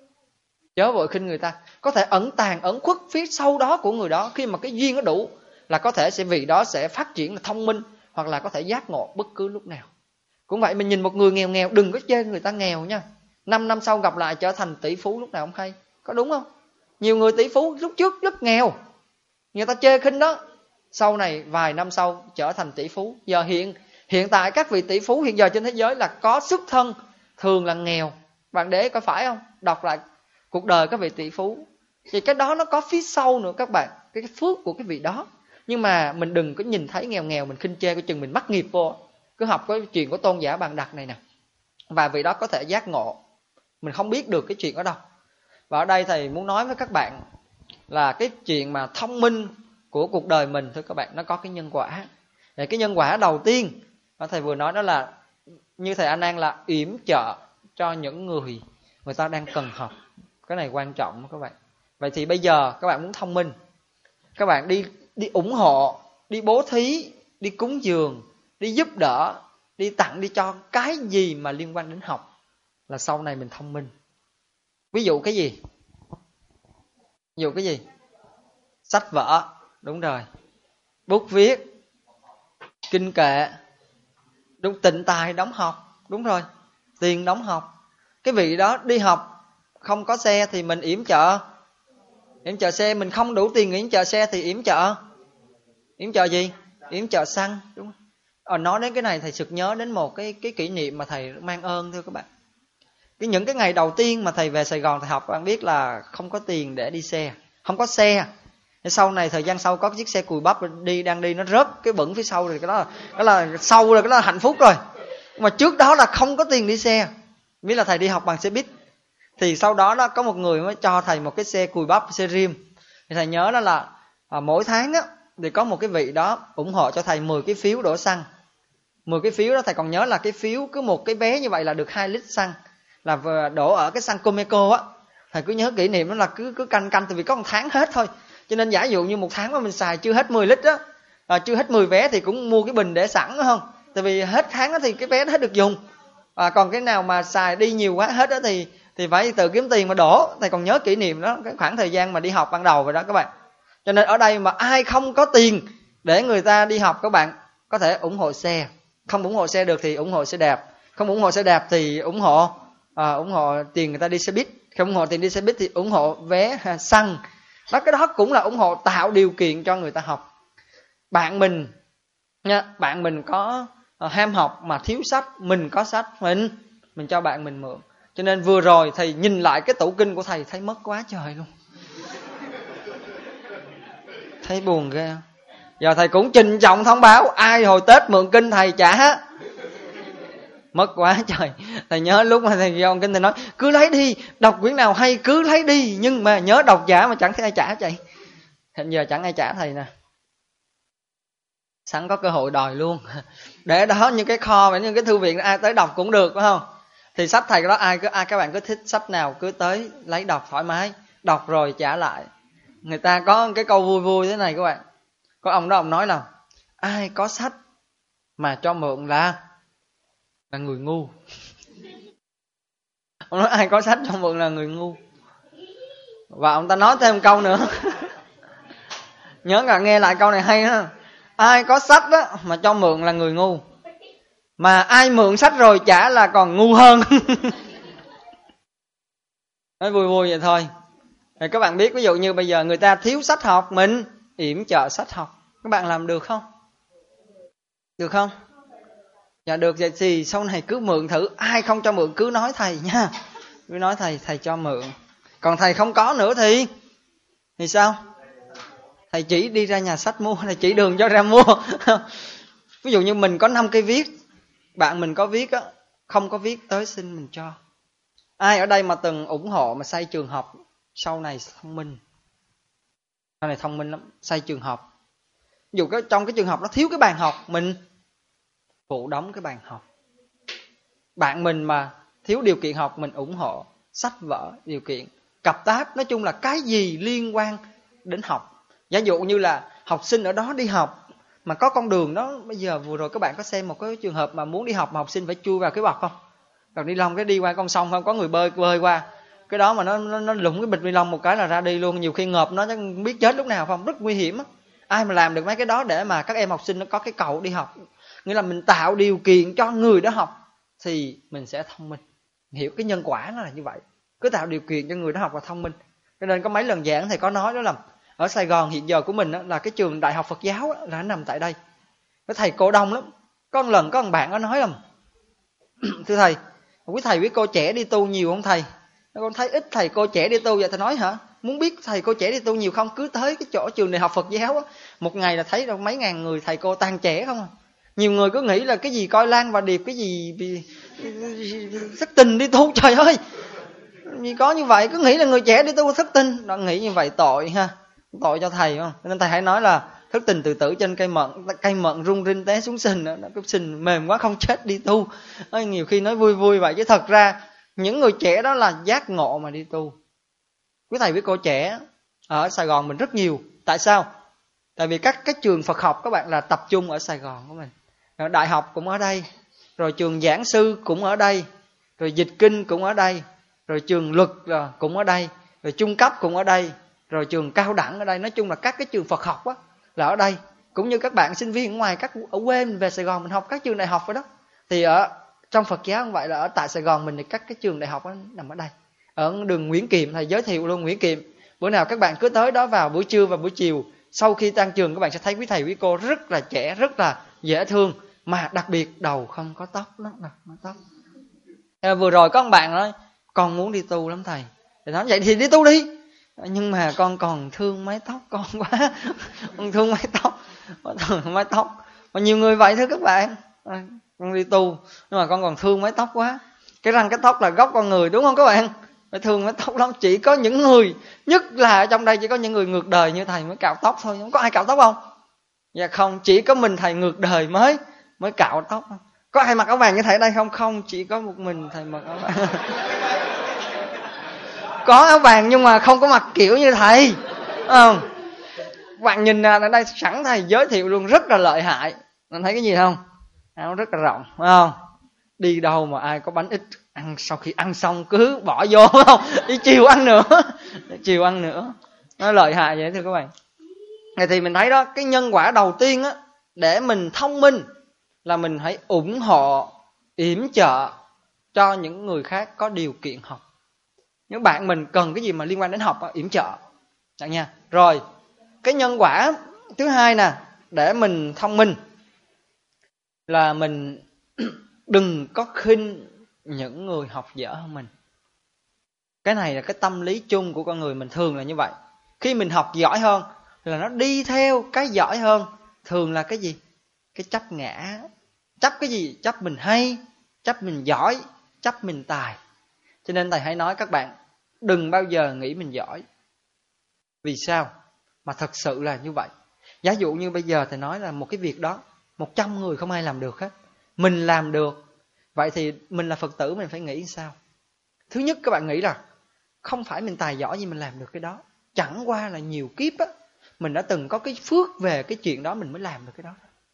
Chớ vội khinh người ta. Có thể ẩn tàng, ẩn khuất phía sau đó của người đó. Khi mà cái duyên nó đủ là có thể vị đó sẽ phát triển là thông minh, hoặc là có thể giác ngộ bất cứ lúc nào. Cũng vậy, mình nhìn một người nghèo nghèo, đừng có chê người ta nghèo nha. 5 năm sau gặp lại trở thành tỷ phú lúc nào không hay. Có đúng không? Nhiều người tỷ phú lúc trước rất nghèo, người ta chê khinh đó. Sau này vài năm sau trở thành tỷ phú. Giờ hiện tại các vị tỷ phú hiện giờ trên thế giới là có xuất thân thường là nghèo. Bạn để có phải không? Đọc lại cuộc đời các vị tỷ phú. Thì cái đó nó có phía sau nữa các bạn, cái phước của cái vị đó. Nhưng mà mình đừng có nhìn thấy nghèo nghèo mình khinh chê, coi chừng mình mắc nghiệp vô. Cứ học cái chuyện của tôn giả Bàn Đặc này nè, và vị đó có thể giác ngộ. Mình không biết được cái chuyện đó đâu. Và ở đây thầy muốn nói với các bạn là cái chuyện mà thông minh của cuộc đời mình thưa các bạn, nó có cái nhân quả. Để cái nhân quả đầu tiên mà thầy vừa nói đó là như thầy An An là yểm trợ cho những người ta đang cần học. Cái này quan trọng các bạn. Vậy thì bây giờ các bạn muốn thông minh, các bạn đi ủng hộ, đi bố thí, đi cúng dường, đi giúp đỡ, đi tặng, đi cho cái gì mà liên quan đến học là sau này mình thông minh. Ví dụ cái gì? Ví dụ cái gì? Sách vở, đúng rồi. Bút viết, kinh kệ, đúng, tịnh tài đóng học, đúng rồi. Tiền đóng học. Cái vị đó đi học không có xe thì mình yểm trợ xe. Mình không đủ tiền yểm trợ xe thì yểm trợ gì? Yểm trợ xăng, đúng không? Nói đến cái này thầy sực nhớ đến một cái kỷ niệm mà thầy mang ơn thưa các bạn. Những cái ngày đầu tiên mà thầy về Sài Gòn thầy học, các bạn biết là không có tiền để đi xe, không có xe. Sau này thời gian sau có chiếc xe cùi bắp đang đi nó rớt cái bẩn phía sau rồi, cái đó là sau rồi, cái đó là hạnh phúc rồi. Mà trước đó là không có tiền đi xe, biết là thầy đi học bằng xe buýt. Thì sau đó có một người mới cho thầy một cái xe cùi bắp, xe rim. Thì thầy nhớ đó là mỗi tháng á thì có một cái vị đó ủng hộ cho thầy 10 cái phiếu đổ xăng. 10 cái phiếu đó thầy còn nhớ là cái phiếu cứ một cái vé như vậy là được 2 lít xăng, là đổ ở cái xăng Comeco á. Thầy cứ nhớ kỷ niệm đó là cứ canh tại vì có một tháng hết thôi. Cho nên giả dụ như một tháng mà mình xài chưa hết 10 lít á, chưa hết 10 vé thì cũng mua cái bình để sẵn, đúng không? Tại vì hết tháng đó thì cái vé đó hết được dùng. Còn cái nào mà xài đi nhiều quá hết đó thì phải tự kiếm tiền mà đổ. Thầy còn nhớ kỷ niệm đó, cái khoảng thời gian mà đi học ban đầu rồi đó các bạn. Cho nên ở đây mà ai không có tiền để người ta đi học, các bạn có thể ủng hộ xe. Không ủng hộ xe được thì ủng hộ xe đạp. Không ủng hộ xe đạp thì ủng hộ tiền người ta đi xe buýt. Không ủng hộ tiền đi xe buýt thì ủng hộ vé xăng. Cái đó cũng là ủng hộ, tạo điều kiện cho người ta học. Bạn mình nha, bạn mình có ham học mà thiếu sách, mình có sách, mình cho bạn mình mượn. Cho nên vừa rồi thầy nhìn lại cái tủ kinh của thầy thấy mất quá trời luôn. Thấy buồn ghê. Giờ thầy cũng trình trọng thông báo ai hồi Tết mượn kinh thầy trả. Mất quá trời. Thầy nhớ lúc mà thầy dọn kinh thầy nói cứ lấy đi, đọc quyển nào hay cứ lấy đi, nhưng mà nhớ đọc giả mà chẳng thấy ai trả vậy. Hiện giờ chẳng ai trả thầy nè. Sẵn có cơ hội đòi luôn. Để đó những cái kho và những cái thư viện ai tới đọc cũng được, phải không? Thì sách thầy đó ai các bạn cứ thích sách nào cứ tới lấy đọc thoải mái, đọc rồi trả lại. Người ta có cái câu vui vui thế này các bạn. Có ông đó ông nói là ai có sách mà cho mượn là người ngu. Ông nói ai có sách cho mượn là người ngu. Và ông ta nói thêm câu nữa. Nhớ cả nghe lại câu này hay ha. Ai có sách đó mà cho mượn là người ngu, mà ai mượn sách rồi trả là còn ngu hơn. Nói vui vui vậy thôi. Thì các bạn biết ví dụ như bây giờ người ta thiếu sách học, mình yểm trợ sách học. Các bạn làm được không? Được không? Dạ được. Vậy thì sau này cứ mượn thử. Ai không cho mượn cứ nói thầy nha. Cứ nói thầy cho mượn. Còn thầy không có nữa thì sao? Thầy chỉ đi ra nhà sách mua, thầy chỉ đường cho ra mua. Ví dụ như mình có 5 cây viết, bạn mình có viết á, không có viết tới xin mình cho. Ai ở đây mà từng ủng hộ mà xây trường học sau này thông minh? Sau này thông minh lắm, xây trường học. Ví dụ trong cái trường học nó thiếu cái bàn học, mình phụ đóng cái bàn học. Bạn mình mà thiếu điều kiện học, mình ủng hộ sách vở, điều kiện, cặp tác, nói chung là cái gì liên quan đến học. Giả dụ như là học sinh ở đó đi học mà có con đường đó, bây giờ vừa rồi các bạn có xem một cái trường hợp mà muốn đi học mà học sinh phải chui vào cái bọc không? Còn ni lông cái đi qua con sông không có người bơi qua. Cái đó mà nó lủng cái bịch ni lông một cái là ra đi luôn, nhiều khi ngợp nó chẳng biết chết lúc nào không, rất nguy hiểm á. Ai mà làm được mấy cái đó để mà các em học sinh nó có cái cầu đi học, nghĩa là mình tạo điều kiện cho người đó học thì mình sẽ thông minh. Hiểu cái nhân quả nó là như vậy, cứ tạo điều kiện cho người đó học và thông minh. Cho nên có mấy lần giảng thầy có nói đó là ở Sài Gòn hiện giờ của mình đó, là cái trường Đại học Phật giáo đó, là nó nằm tại đây. Cái thầy cô đông lắm. Có một lần có một bạn có nói là thưa thầy, quý thầy quý cô trẻ đi tu nhiều không thầy? Con thấy ít thầy cô trẻ đi tu. Vậy thầy nói hả? Muốn biết thầy cô trẻ đi tu nhiều không? Cứ tới cái chỗ trường Đại học Phật giáo á, một ngày là thấy đâu mấy ngàn người thầy cô toàn trẻ không à. Nhiều người cứ nghĩ là cái gì Coi Lan và Điệp, cái gì thất tình đi tu, trời ơi. Vì có như vậy, cứ nghĩ là người trẻ đi tu thất tình. Đó, nghĩ như vậy tội ha. Tội cho thầy không? Nên thầy hãy nói là thất tình tự tử trên cây mận rung rinh té xuống sình. Cái sình mềm quá không chết đi tu. Nhiều khi nói vui vui vậy chứ thật ra những người trẻ đó là giác ngộ mà đi tu. Quý thầy với cô trẻ ở Sài Gòn mình rất nhiều. Tại sao? Tại vì các cái trường Phật học các bạn là tập trung ở Sài Gòn của mình. Rồi đại học cũng ở đây, rồi trường giảng sư cũng ở đây, rồi dịch kinh cũng ở đây, rồi trường luật cũng ở đây, rồi trung cấp cũng ở đây, rồi trường cao đẳng ở đây. Nói chung là các cái trường Phật học á là ở đây. Cũng như các bạn sinh viên ở ngoài, ở quê mình về Sài Gòn mình học các trường đại học rồi đó. Thì ở trong Phật giáo như vậy là ở tại Sài Gòn mình thì các cái trường đại học nằm ở đây. Ở đường Nguyễn Kiệm, thầy giới thiệu luôn Nguyễn Kiệm. Bữa nào các bạn cứ tới đó vào buổi trưa và buổi chiều, sau khi tan trường các bạn sẽ thấy quý thầy quý cô rất là trẻ, rất là dễ thương, mà đặc biệt đầu không có tóc đó, tóc. Vừa rồi có một bạn nói con muốn đi tu lắm thầy. Thì nói vậy thì đi tu đi, nhưng mà con còn thương mái tóc con quá. Con thương mái tóc. Mà nhiều người vậy thưa các bạn, con đi tu nhưng mà con còn thương mái tóc quá. Cái răng cái tóc là gốc con người, đúng không các bạn? thường mới tóc lắm. Chỉ có những người, nhất là ở trong đây chỉ có những người ngược đời như thầy mới cạo tóc thôi. Không có ai cạo tóc không? Dạ không, chỉ có mình thầy ngược đời mới cạo tóc. Có ai mặc áo vàng như thầy ở đây không? Không, chỉ có một mình thầy mặc áo vàng. Có áo vàng nhưng mà không có mặc kiểu như thầy. Bạn nhìn ở đây sẵn thầy giới thiệu luôn, rất là lợi hại. Bạn thấy cái gì không? Áo rất là rộng, phải không? Đi đâu mà ai có bánh ít ăn, sau khi ăn xong cứ bỏ vô, phải không? Đi chiều ăn nữa. Nó lợi hại vậy thưa các bạn. Vậy thì mình thấy đó, cái nhân quả đầu tiên á, để mình thông minh là mình hãy ủng hộ, yểm trợ cho những người khác có điều kiện học. Những bạn mình cần cái gì mà liên quan đến học, yểm trợ. Được nha. Rồi, cái nhân quả thứ hai nè, để mình thông minh là mình đừng có khinh những người học dở hơn mình. Cái này là cái tâm lý chung của con người mình, thường là như vậy. Khi mình học giỏi hơn là nó đi theo cái giỏi hơn. Thường là cái gì? Cái chấp ngã. Chấp cái gì? Chấp mình hay, chấp mình giỏi, chấp mình tài. Cho nên thầy hãy nói các bạn, đừng bao giờ nghĩ mình giỏi. Vì sao? Mà thật sự là như vậy. Giả dụ như bây giờ thầy nói là một cái việc đó 100 người không ai làm được hết, mình làm được. Vậy thì mình là Phật tử, mình phải nghĩ sao? Thứ nhất, các bạn nghĩ là không phải mình tài giỏi gì mình làm được cái đó. Chẳng qua là nhiều kiếp á, mình đã từng có cái phước về cái chuyện đó mình mới làm được cái đó.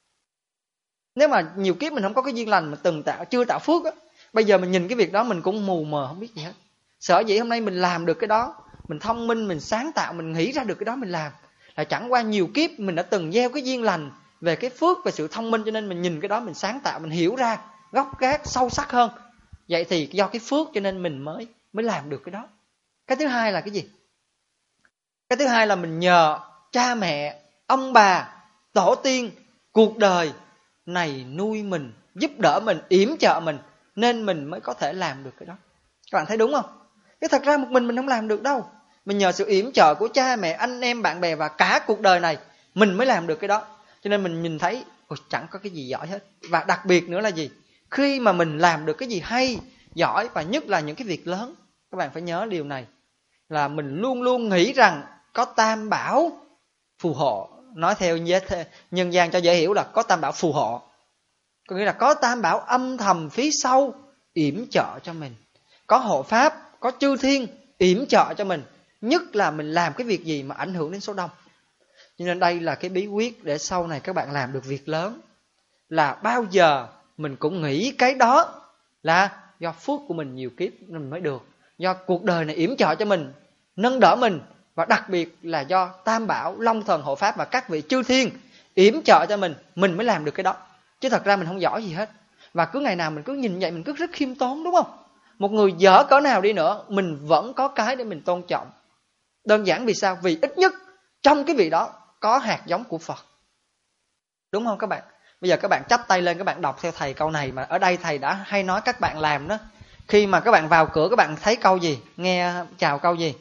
Nếu mà nhiều kiếp mình không có cái duyên lành, mình chưa tạo phước á, bây giờ mình nhìn cái việc đó mình cũng mù mờ không biết gì hết. Sở dĩ hôm nay mình làm được cái đó, mình thông minh, mình sáng tạo, mình nghĩ ra được cái đó mình làm, là chẳng qua nhiều kiếp mình đã từng gieo cái duyên lành về cái phước và sự thông minh, cho nên mình nhìn cái đó mình sáng tạo, mình hiểu ra góc gác sâu sắc hơn. Vậy thì do cái phước cho nên mình mới làm được cái đó. Cái thứ hai là cái gì? Cái thứ hai là mình nhờ cha mẹ, ông bà, tổ tiên, cuộc đời này nuôi mình, giúp đỡ mình, yểm trợ mình, nên mình mới có thể làm được cái đó. Các bạn thấy đúng không? Cái thật ra một mình không làm được đâu. Mình nhờ sự yểm trợ của cha mẹ, anh em, bạn bè và cả cuộc đời này, mình mới làm được cái đó. Cho nên mình nhìn thấy chẳng có cái gì giỏi hết. Và đặc biệt nữa là gì? Khi mà mình làm được cái gì hay, giỏi, và nhất là những cái việc lớn, các bạn phải nhớ điều này, là mình luôn luôn nghĩ rằng có Tam Bảo phù hộ. Nói theo nhân gian cho dễ hiểu là có Tam Bảo phù hộ. Có nghĩa là có Tam Bảo âm thầm phía sau yểm trợ cho mình. Có hộ pháp, có chư thiên yểm trợ cho mình. Nhất là mình làm cái việc gì mà ảnh hưởng đến số đông. Cho nên đây là cái bí quyết để sau này các bạn làm được việc lớn. Là bao giờ mình cũng nghĩ cái đó là do phước của mình nhiều kiếp mình mới được. Do cuộc đời này yểm trợ cho mình, nâng đỡ mình. Và đặc biệt là do Tam Bảo, Long Thần, Hộ Pháp và các vị chư thiên yểm trợ cho mình mới làm được cái đó. Chứ thật ra mình không giỏi gì hết. Và cứ ngày nào mình cứ nhìn vậy, mình cứ rất khiêm tốn, đúng không? Một người dở cỡ nào đi nữa, mình vẫn có cái để mình tôn trọng. Đơn giản vì sao? Vì ít nhất trong cái vị đó có hạt giống của Phật. Đúng không các bạn? Bây giờ các bạn chắp tay lên, các bạn đọc theo thầy câu này mà ở đây thầy đã hay nói các bạn làm đó. Khi mà các bạn vào cửa, các bạn thấy câu gì? Nghe chào câu gì?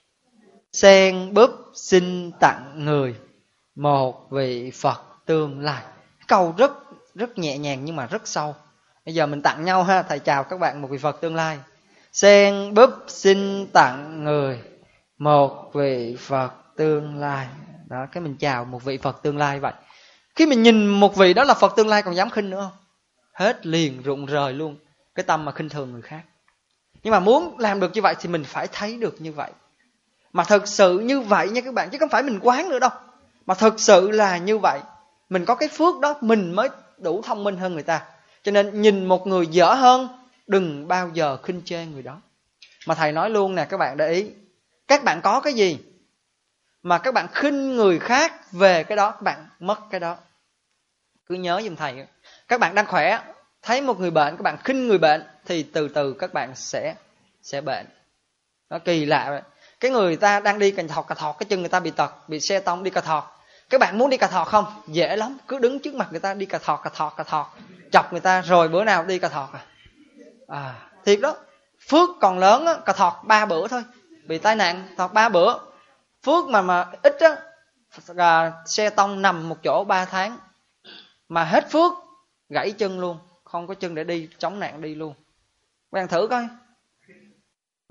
Sen búp xin tặng người một vị Phật tương lai. Câu rất nhẹ nhàng nhưng mà rất sâu. Bây giờ mình tặng nhau ha, thầy chào các bạn một vị Phật tương lai. Sen búp xin tặng người một vị Phật tương lai. Đó, cái mình chào một vị Phật tương lai vậy. Khi mình nhìn một vị đó là Phật tương lai còn dám khinh nữa không? Hết liền, rụng rời luôn cái tâm mà khinh thường người khác. Nhưng mà muốn làm được như vậy thì mình phải thấy được như vậy. Mà thật sự như vậy nha các bạn, chứ không phải mình quán nữa đâu. Mà thật sự là như vậy. Mình có cái phước đó, mình mới đủ thông minh hơn người ta. Cho nên nhìn một người dở hơn, đừng bao giờ khinh chê người đó. Mà thầy nói luôn nè, các bạn để ý. Các bạn có cái gì mà các bạn khinh người khác về cái đó, các bạn mất cái đó. Cứ nhớ giùm thầy. Các bạn đang khỏe, thấy một người bệnh, các bạn khinh người bệnh, thì từ từ các bạn sẽ bệnh. Nó kỳ lạ vậy. Cái người ta đang đi cà thọt, cái chân người ta bị tật, bị xe tông đi cà thọt. Các bạn muốn đi cà thọt không? Dễ lắm, cứ đứng trước mặt người ta đi cà thọt. Chọc người ta rồi bữa nào đi cà thọt thiệt đó. Phước còn lớn á, cà thọt 3 bữa thôi. Bị tai nạn, thọt 3 bữa. Phước mà ít á, xe tông nằm một chỗ 3 tháng. Mà hết phước, gãy chân luôn. Không có chân để đi, chống nạn đi luôn. Bạn thử coi.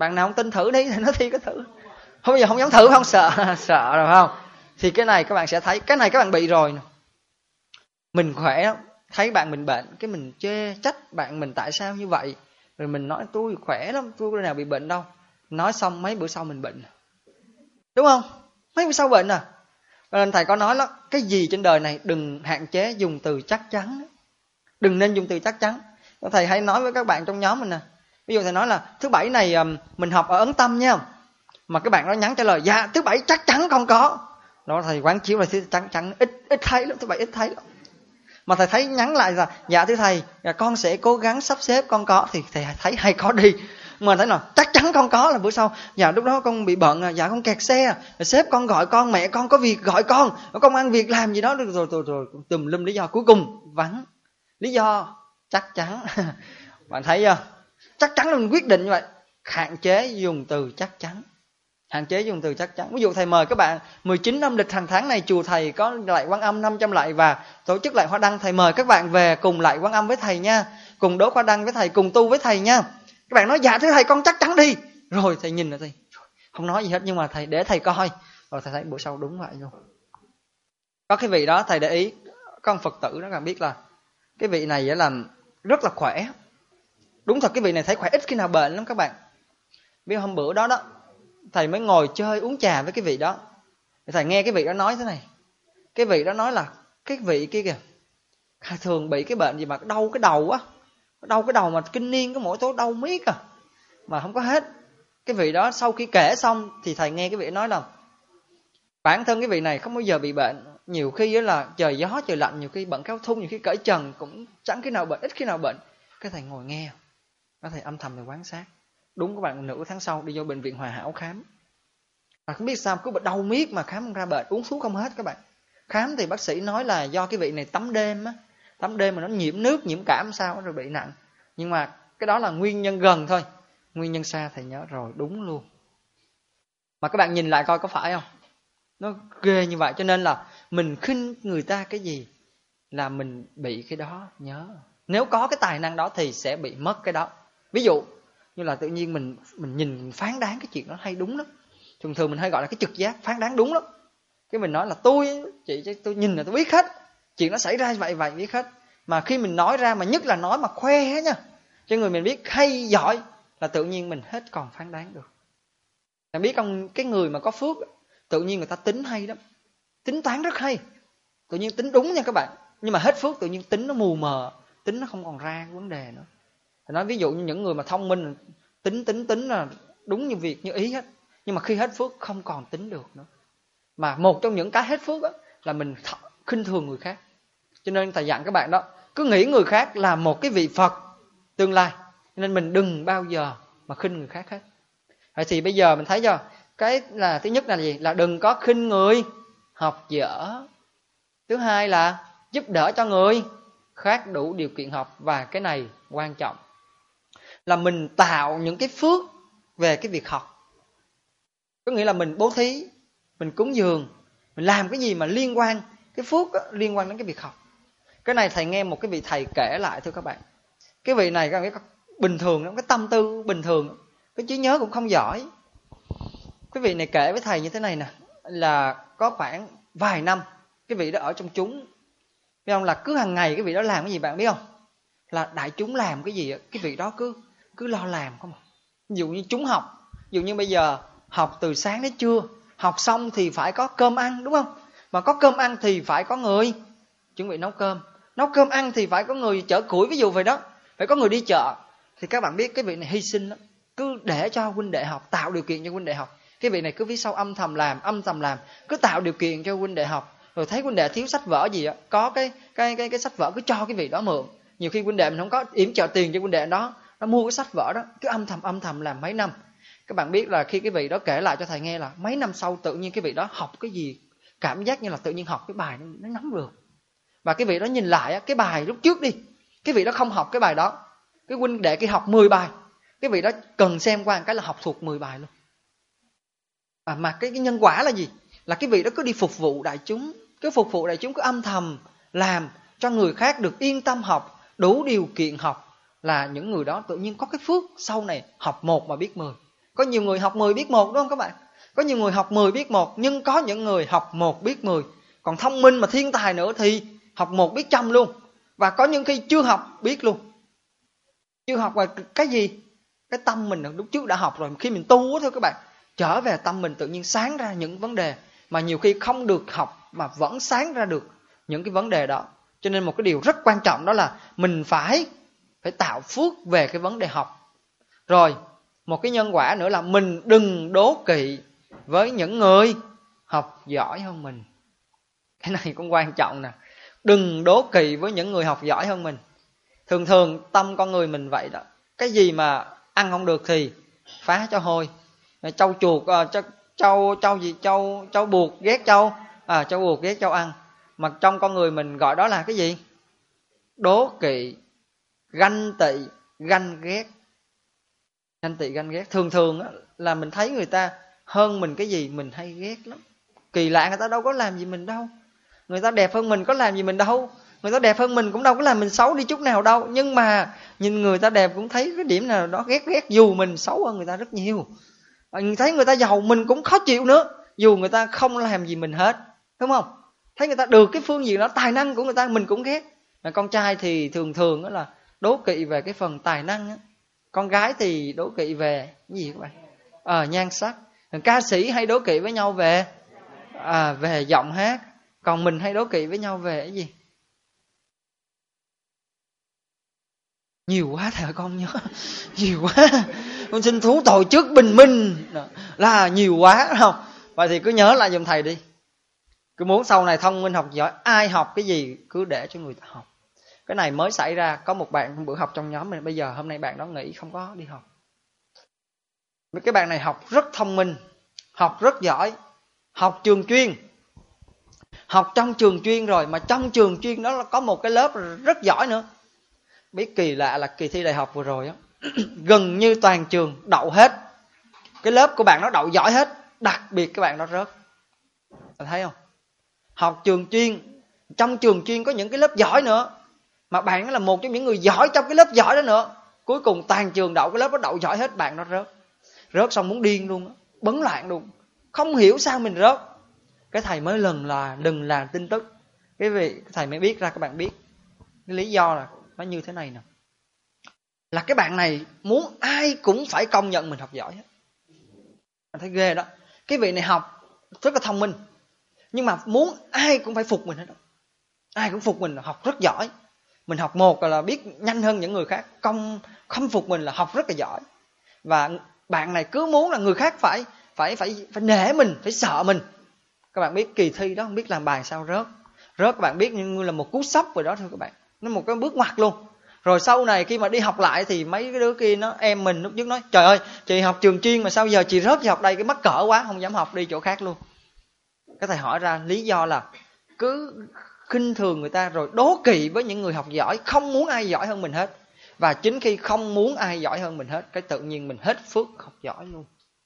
Bạn nào không tin thử đi thì nó thi cái thử. Không bao giờ không dám thử, không sợ sợ rồi không? Thì cái này các bạn sẽ thấy, cái này các bạn bị rồi. Mình khỏe lắm, thấy bạn mình bệnh, cái mình chê trách bạn mình tại sao như vậy. Rồi mình nói tôi khỏe lắm, tôi nào bị bệnh đâu. Nói xong mấy bữa sau mình bệnh. Đúng không? Mấy bữa sau bệnh à. Nên thầy có nói đó, cái gì trên đời này đừng hạn chế dùng từ chắc chắn. Đừng nên dùng từ chắc chắn. Thầy hay nói với các bạn trong nhóm mình nè. Ví dụ thầy nói là thứ bảy này mình học ở Ấn Tâm nha. Mà các bạn đó nhắn trả lời dạ thứ bảy chắc chắn không có. Đó thầy quán chiếu là chắc chắn ít thấy lắm, thứ bảy ít thấy lắm. Mà thầy thấy nhắn lại là dạ thưa thầy, con sẽ cố gắng sắp xếp con có, thì thầy thấy hay có đi. Mà thấy nào chắc chắn con có là bữa sau dạ lúc đó con bị bận, dạ con kẹt xe, sếp con gọi con, mẹ con có việc gọi con, công ăn việc làm gì đó, rồi tùm lum lý do, cuối cùng vắng lý do chắc chắn. Bạn thấy chưa? Chắc chắn là mình quyết định như vậy. Hạn chế dùng từ chắc chắn. Hạn chế dùng từ chắc chắn. Ví dụ thầy mời các bạn 19 năm lịch hàng tháng này chùa thầy có lạy Quan Âm 500 lạy và tổ chức lạy Hoa Đăng, thầy mời các bạn về cùng lạy Quan Âm với thầy nha, cùng đốt Hoa Đăng với thầy, cùng tu với thầy nha. Các bạn nói dạ thưa thầy con chắc chắn đi. Rồi thầy nhìn là thầy không nói gì hết, nhưng mà thầy để thầy coi. Rồi thầy thấy bữa sau đúng vậy luôn. Có cái vị đó thầy để ý, có ông Phật tử đó, các bạn biết là cái vị này là rất là khỏe. Đúng thật cái vị này thấy khỏe, ít khi nào bệnh lắm các bạn. Biết hôm bữa đó thầy mới ngồi chơi uống trà với cái vị đó. Thầy nghe cái vị đó nói thế này. Cái vị đó nói là cái vị kia kìa, thường bị cái bệnh gì mà đau cái đầu á, đau cái đầu mà kinh niên, cái mỗi tối đau miết à, mà không có hết. Cái vị đó sau khi kể xong thì thầy nghe cái vị nói là bản thân cái vị này không bao giờ bị bệnh. Nhiều khi là trời gió trời lạnh, nhiều khi bận kéo thun, nhiều khi cởi trần cũng chẳng khi nào bệnh, ít khi nào bệnh. Cái thầy ngồi nghe, cái thầy âm thầm thầy quan sát. Đúng các bạn, nửa tháng sau đi vô bệnh viện Hòa Hảo khám. Mà không biết sao cứ đau miết mà khám không ra bệnh, uống thuốc không hết các bạn. Khám thì bác sĩ nói là do cái vị này tắm đêm á, tắm đêm mà nó nhiễm nước, nhiễm cảm sao rồi bị nặng. Nhưng mà cái đó là nguyên nhân gần thôi, nguyên nhân xa thầy nhớ rồi, đúng luôn. Mà các bạn nhìn lại coi có phải không? Nó ghê như vậy, cho nên là mình khinh người ta cái gì là mình bị cái đó nhớ. Nếu có cái tài năng đó thì sẽ bị mất cái đó. Ví dụ như là tự nhiên mình nhìn mình phán đoán cái chuyện đó hay đúng lắm. Thường mình hay gọi là cái trực giác, phán đoán đúng lắm. Cái mình nói là tôi nhìn là tôi biết hết, chuyện nó xảy ra vậy biết hết. Mà khi mình nói ra, mà nhất là nói mà khoe hết nha, cho người mình biết hay giỏi, là tự nhiên mình hết còn phán đoán được. Bạn biết không, cái người mà có phước tự nhiên người ta tính hay lắm, tính toán rất hay, tự nhiên tính đúng nha các bạn. Nhưng mà hết phước tự nhiên tính nó mù mờ, tính nó không còn ra vấn đề nữa. Thì nói ví dụ như những người mà thông minh, tính là đúng như việc như ý hết, nhưng mà khi hết phước không còn tính được nữa. Mà một trong những cái hết phước là mình khinh thường người khác. Cho nên thầy dặn các bạn đó, cứ nghĩ người khác là một cái vị Phật tương lai, nên mình đừng bao giờ mà khinh người khác hết. Vậy thì bây giờ mình thấy cho cái là thứ nhất là gì? Là đừng có khinh người học dở. Thứ hai là giúp đỡ cho người khác đủ điều kiện học. Và cái này quan trọng là mình tạo những cái phước về cái việc học. Có nghĩa là mình bố thí, mình cúng dường, mình làm cái gì mà liên quan, cái phước liên quan đến cái việc học. Cái này thầy nghe một cái vị thầy kể lại thưa các bạn. Cái vị này các bạn biết bình thường, cái tâm tư bình thường, cái trí nhớ cũng không giỏi. Cái vị này kể với thầy như thế này nè, là có khoảng vài năm cái vị đó ở trong chúng, biết không, là cứ hàng ngày cái vị đó làm cái gì bạn biết không? Là đại chúng làm cái gì cái vị đó cứ lo làm không. Ví dụ như chúng học, ví dụ như bây giờ học từ sáng đến trưa, học xong thì phải có cơm ăn đúng không? Mà có cơm ăn thì phải có người chuẩn bị nấu cơm ăn thì phải có người chở củi, ví dụ vậy đó, phải có người đi chợ. Thì các bạn biết cái vị này hy sinh lắm, cứ để cho huynh đệ học, tạo điều kiện cho huynh đệ học. Cái vị này cứ phía sau âm thầm làm, cứ tạo điều kiện cho huynh đệ học. Rồi thấy huynh đệ thiếu sách vở gì á, có cái sách vở cứ cho cái vị đó mượn. Nhiều khi huynh đệ mình không có yểm trợ tiền cho huynh đệ đó, nó mua cái sách vở đó, cứ âm thầm làm mấy năm. Các bạn biết là khi cái vị đó kể lại cho thầy nghe là mấy năm sau tự nhiên cái vị đó học cái gì, cảm giác như là tự nhiên học cái bài nó nắm được. Và cái vị đó nhìn lại cái bài lúc trước đi, cái vị đó không học cái bài đó, cái huynh đệ kia học 10 bài, cái vị đó cần xem qua một cái là học thuộc 10 bài luôn. Mà cái nhân quả là gì? Là cái vị đó cứ đi phục vụ đại chúng, cứ âm thầm làm cho người khác được yên tâm học, đủ điều kiện học, là những người đó tự nhiên có cái phước sau này học 1 mà biết 10. Có nhiều người học 10 biết 1 đúng không các bạn? Có nhiều người học 10 biết 1, nhưng có những người học 1 biết 10. Còn thông minh mà thiên tài nữa thì học 1 biết 100 luôn. Và có những khi chưa học biết luôn. Chưa học là cái gì? Cái tâm mình lúc trước đã học rồi. Khi mình tu thôi các bạn, trở về tâm mình tự nhiên sáng ra những vấn đề mà nhiều khi không được học mà vẫn sáng ra được những cái vấn đề đó. Cho nên một cái điều rất quan trọng đó là mình phải tạo phước về cái vấn đề học. Rồi, một cái nhân quả nữa là mình đừng đố kỵ với những người học giỏi hơn mình. Cái này cũng quan trọng nè. Đừng đố kỵ với những người học giỏi hơn mình. Thường thường tâm con người mình vậy đó. Cái gì mà ăn không được thì phá cho hôi. Trâu chuột, trâu buộc ghét trâu, trâu buộc ghét trâu ăn. Mà trong con người mình gọi đó là cái gì? Đố kỵ, ganh tị, ganh ghét. Ganh tị, ganh ghét. Thường thường là mình thấy người ta hơn mình cái gì mình hay ghét lắm. Kỳ lạ, người ta đâu có làm gì mình đâu. Người ta đẹp hơn mình có làm gì mình đâu. Người ta đẹp hơn mình cũng đâu có làm mình xấu đi chút nào đâu. Nhưng mà nhìn người ta đẹp cũng thấy cái điểm nào đó ghét ghét, dù mình xấu hơn người ta rất nhiều. Mình thấy người ta giàu mình cũng khó chịu nữa, dù người ta không làm gì mình hết. Đúng không? Thấy người ta được cái phương diện đó, tài năng của người ta mình cũng ghét. Mà con trai thì thường thường đó là đố kỵ về cái phần tài năng á. Con gái thì đố kỵ về cái gì các bạn? Nhan sắc. Ca sĩ hay đố kỵ với nhau về về giọng hát. Còn mình hay đố kỵ với nhau về cái gì? Nhiều quá thầy con nhớ. Nhiều quá. Con xin thú tội trước bình minh là nhiều quá không? Vậy thì cứ nhớ lại giùm thầy đi. Cứ muốn sau này thông minh học giỏi, ai học cái gì cứ để cho người ta học. Cái này mới xảy ra, có một bạn bữa học trong nhóm mình, bây giờ hôm nay bạn đó nghỉ không có đi học. Cái bạn này học rất thông minh, học rất giỏi, học trường chuyên, học trong trường chuyên rồi, mà trong trường chuyên đó có một cái lớp rất giỏi nữa. Biết kỳ lạ là kỳ thi đại học vừa rồi á, gần như toàn trường đậu hết. Cái lớp của bạn nó đậu giỏi hết, đặc biệt các bạn nó rớt. Bạn thấy không? Học trường chuyên, trong trường chuyên có những cái lớp giỏi nữa, mà bạn là một trong những người giỏi trong cái lớp giỏi đó nữa. Cuối cùng toàn trường đậu cái lớp đó đậu giỏi hết, bạn nó rớt. Rớt xong muốn điên luôn, bấn loạn luôn, không hiểu sao mình rớt. Cái thầy mới lần là đừng làm tin tức. Cái vị thầy mới biết ra, các bạn biết cái lý do là nó như thế này nè. Là cái bạn này muốn ai cũng phải công nhận mình học giỏi hết. Bạn thấy ghê đó. Cái vị này học rất là thông minh, nhưng mà muốn ai cũng phải phục mình hết đó. Ai cũng phục mình là học rất giỏi. Mình học một là biết nhanh hơn những người khác, không phục mình là học rất là giỏi. Và bạn này cứ muốn là người khác phải nể mình, phải sợ mình. Các bạn biết kỳ thi đó không biết làm bài sao rớt. Rớt các bạn biết như là một cú sốc vậy đó thôi các bạn. Nó một cái bước ngoặt luôn. Rồi sau này khi mà đi học lại thì mấy cái đứa kia em mình lúc trước nói trời ơi, chị học trường chuyên mà sao giờ chị rớt chị học đây, cái mắc cỡ quá không dám học, đi chỗ khác luôn. Cái thầy hỏi ra lý do là cứ khinh thường người ta rồi đố kỵ với những người học giỏi, không muốn ai giỏi hơn mình hết. Và chính khi không muốn ai giỏi hơn mình hết, cái tự nhiên mình hết phước học giỏi luôn.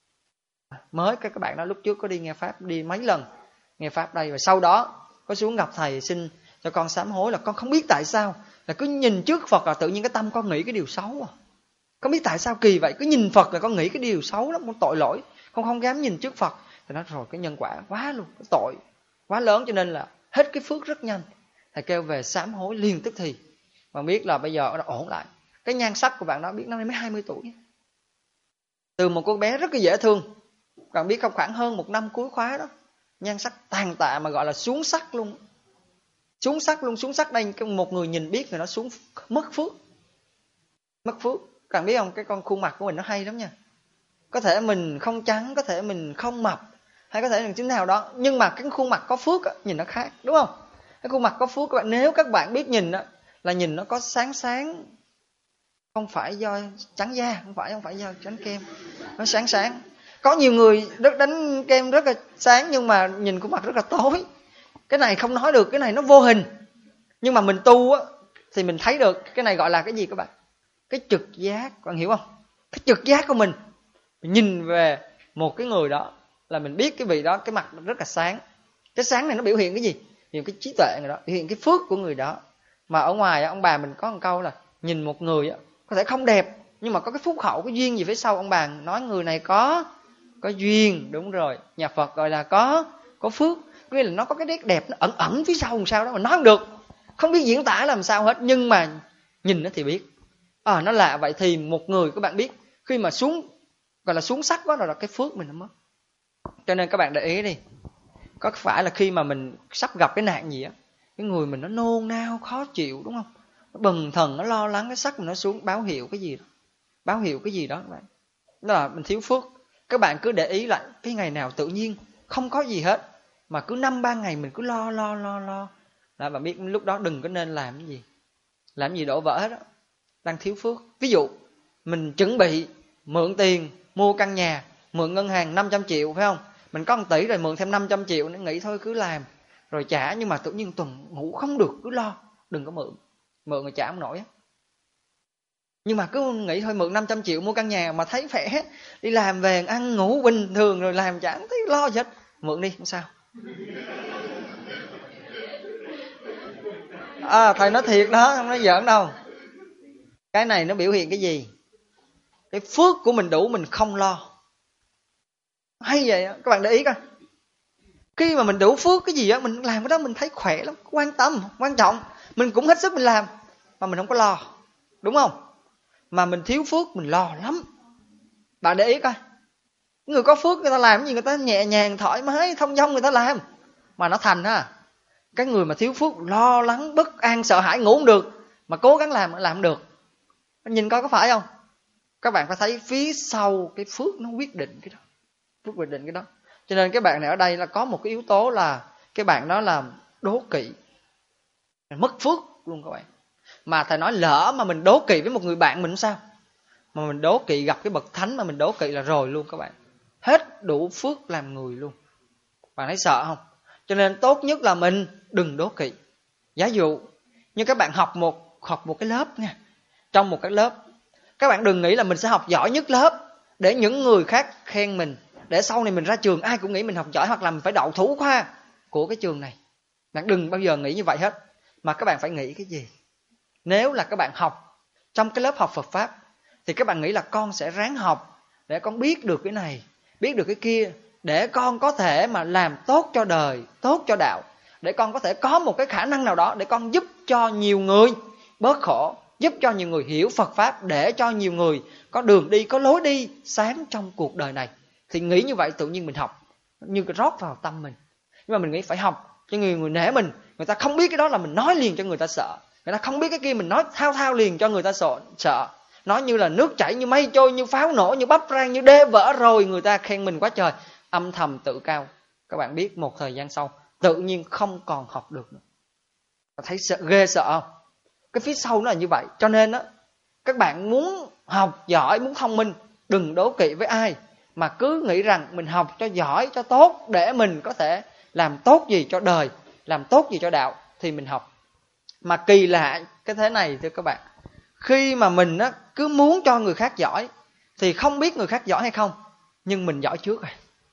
Mới các bạn đó lúc trước có đi nghe pháp, đi mấy lần nghe pháp đây, và sau đó có xuống gặp thầy xin cho con sám hối là con không biết tại sao là cứ nhìn trước Phật là tự nhiên cái tâm con nghĩ cái điều xấu. Không biết tại sao kỳ vậy, cứ nhìn Phật là con nghĩ cái điều xấu lắm, con tội lỗi, con không dám nhìn trước Phật. Thì nói rồi cái nhân quả quá luôn, cái tội quá lớn cho nên là hết cái phước rất nhanh. Thầy kêu về sám hối liền tức thì. Và biết là bây giờ nó ổn lại. Cái nhan sắc của bạn đó biết năm nay mới 20 tuổi. Từ một cô bé rất là dễ thương, bạn biết không, khoảng hơn một năm cuối khóa đó, nhan sắc tàn tạ mà gọi là xuống sắc luôn. Xuống sắc luôn, xuống sắc đây một người nhìn biết người nó xuống mất phước. Mất phước. Bạn biết không, cái con khuôn mặt của mình nó hay lắm nha. Có thể mình không trắng, có thể mình không mập, hay có thể là chính nào đó, nhưng mà cái khuôn mặt có phước á, nhìn nó khác, đúng không? Cái khuôn mặt có phước các bạn, nếu các bạn biết nhìn á, là nhìn nó có sáng sáng, không phải do trắng da, không phải do trắng kem, nó sáng sáng. Có nhiều người đánh kem rất là sáng nhưng mà nhìn khuôn mặt rất là tối. Cái này không nói được, cái này nó vô hình. Nhưng mà mình tu á thì mình thấy được. Cái này gọi là cái gì các bạn? Cái trực giác, các bạn hiểu không? Cái trực giác của mình nhìn về một cái người đó là mình biết cái vị đó cái mặt rất là sáng. Cái sáng này nó biểu hiện cái gì? Biểu hiện cái trí tuệ người đó, biểu hiện cái phước của người đó. Mà ở ngoài ông bà mình có một câu là nhìn một người á, có thể không đẹp Nhưng mà có cái phúc hậu, cái duyên gì phía sau. Ông bà nói người này có duyên, đúng rồi. Nhà Phật gọi là có phước. Nghĩa là nó có cái nét đẹp, nó ẩn ẩn phía sau làm sao đó mà nói không được, không biết diễn tả làm sao hết, nhưng mà nhìn nó thì biết. Nó lạ vậy. Thì một người các bạn biết, khi mà xuống gọi là xuống sắc quá rồi là cái phước mình nó mất. Cho nên các bạn để ý đi, có phải là khi mà mình sắp gặp cái nạn gì á, cái người mình nó nôn nao khó chịu, đúng không? Nó bần thần, nó lo lắng, cái sắc mình nó xuống báo hiệu cái gì đó. Báo hiệu cái gì đó các bạn. Đó là mình thiếu phước. Các bạn cứ để ý lại, cái ngày nào tự nhiên không có gì hết, mà cứ 5-3 ngày mình cứ lo là bạn biết lúc đó đừng có nên làm cái gì. Làm gì đổ vỡ hết đó, đang thiếu phước. Ví dụ mình chuẩn bị mượn tiền mua căn nhà, mượn ngân hàng 500 triệu phải không? Mình có 1 tỷ rồi, mượn thêm 500 triệu nữa, nghĩ thôi cứ làm rồi trả. Nhưng mà tự nhiên tuần ngủ không được, cứ lo đừng có mượn rồi trả không nổi á. Nhưng mà cứ nghĩ thôi mượn 500 triệu mua căn nhà, mà thấy khỏe, đi làm về ăn ngủ bình thường rồi làm trả không thấy lo gì hết. Mượn đi không sao. Thầy nói thiệt đó, không nói giỡn đâu. Cái này nó biểu hiện cái gì? Cái phước của mình đủ, mình không lo. Hay vậy các bạn để ý coi. Khi mà mình đủ phước cái gì á, mình làm cái đó mình thấy khỏe lắm, quan tâm, quan trọng, mình cũng hết sức mình làm, mà mình không có lo, đúng không? Mà mình thiếu phước mình lo lắm. Bạn để ý coi, người có phước người ta làm cái gì người ta nhẹ nhàng thoải mái thông dong người ta làm mà nó thành ha. Cái người mà thiếu phước lo lắng bất an sợ hãi ngủ không được, mà cố gắng làm không được. Nhìn coi có phải không? Các bạn phải thấy phía sau cái phước nó quyết định cái đó. Phước quyết định cái đó. Cho nên cái bạn này ở đây là có một cái yếu tố là cái bạn đó là đố kỵ, mất phước luôn các bạn. Mà thầy nói lỡ mà mình đố kỵ với một người bạn mình sao? Mà mình đố kỵ gặp cái bậc thánh mà mình đố kỵ là rồi luôn các bạn. Hết đủ phước làm người luôn. Bạn thấy sợ không? Cho nên tốt nhất là mình đừng đố kỵ. Giả dụ như các bạn học một cái lớp nha. Trong một cái lớp, các bạn đừng nghĩ là mình sẽ học giỏi nhất lớp để những người khác khen mình, để sau này mình ra trường ai cũng nghĩ mình học giỏi, hoặc là mình phải đậu thủ khoa của cái trường này. Bạn đừng bao giờ nghĩ như vậy hết. Mà các bạn phải nghĩ cái gì? Nếu là các bạn học trong cái lớp học Phật Pháp thì các bạn nghĩ là con sẽ ráng học để con biết được cái này, biết được cái kia, để con có thể mà làm tốt cho đời, tốt cho đạo, để con có thể có một cái khả năng nào đó để con giúp cho nhiều người bớt khổ, giúp cho nhiều người hiểu Phật Pháp, để cho nhiều người có đường đi, có lối đi sáng trong cuộc đời này. Thì nghĩ như vậy tự nhiên mình học như cái rót vào tâm mình. Nhưng mà mình nghĩ phải học cho người nể mình. Người ta không biết cái đó là mình nói liền cho người ta sợ. Người ta không biết cái kia mình nói thao liền cho người ta sợ. Nói như là nước chảy, như mây trôi, như pháo nổ, như bắp rang, như đê vỡ rồi người ta khen mình quá trời. Âm thầm tự cao. Các bạn biết một thời gian sau tự nhiên không còn học được nữa. Thấy sợ, ghê sợ không? Cái phía sau nó là như vậy. Cho nên á, các bạn muốn học giỏi, muốn thông minh, đừng đố kỵ với ai, mà cứ nghĩ rằng mình học cho giỏi, cho tốt, để mình có thể làm tốt gì cho đời, làm tốt gì cho đạo thì mình học. Mà kỳ lạ cái thế này thưa các bạn, khi mà mình á, cứ muốn cho người khác giỏi thì không biết người khác giỏi hay không, nhưng mình giỏi trước rồi.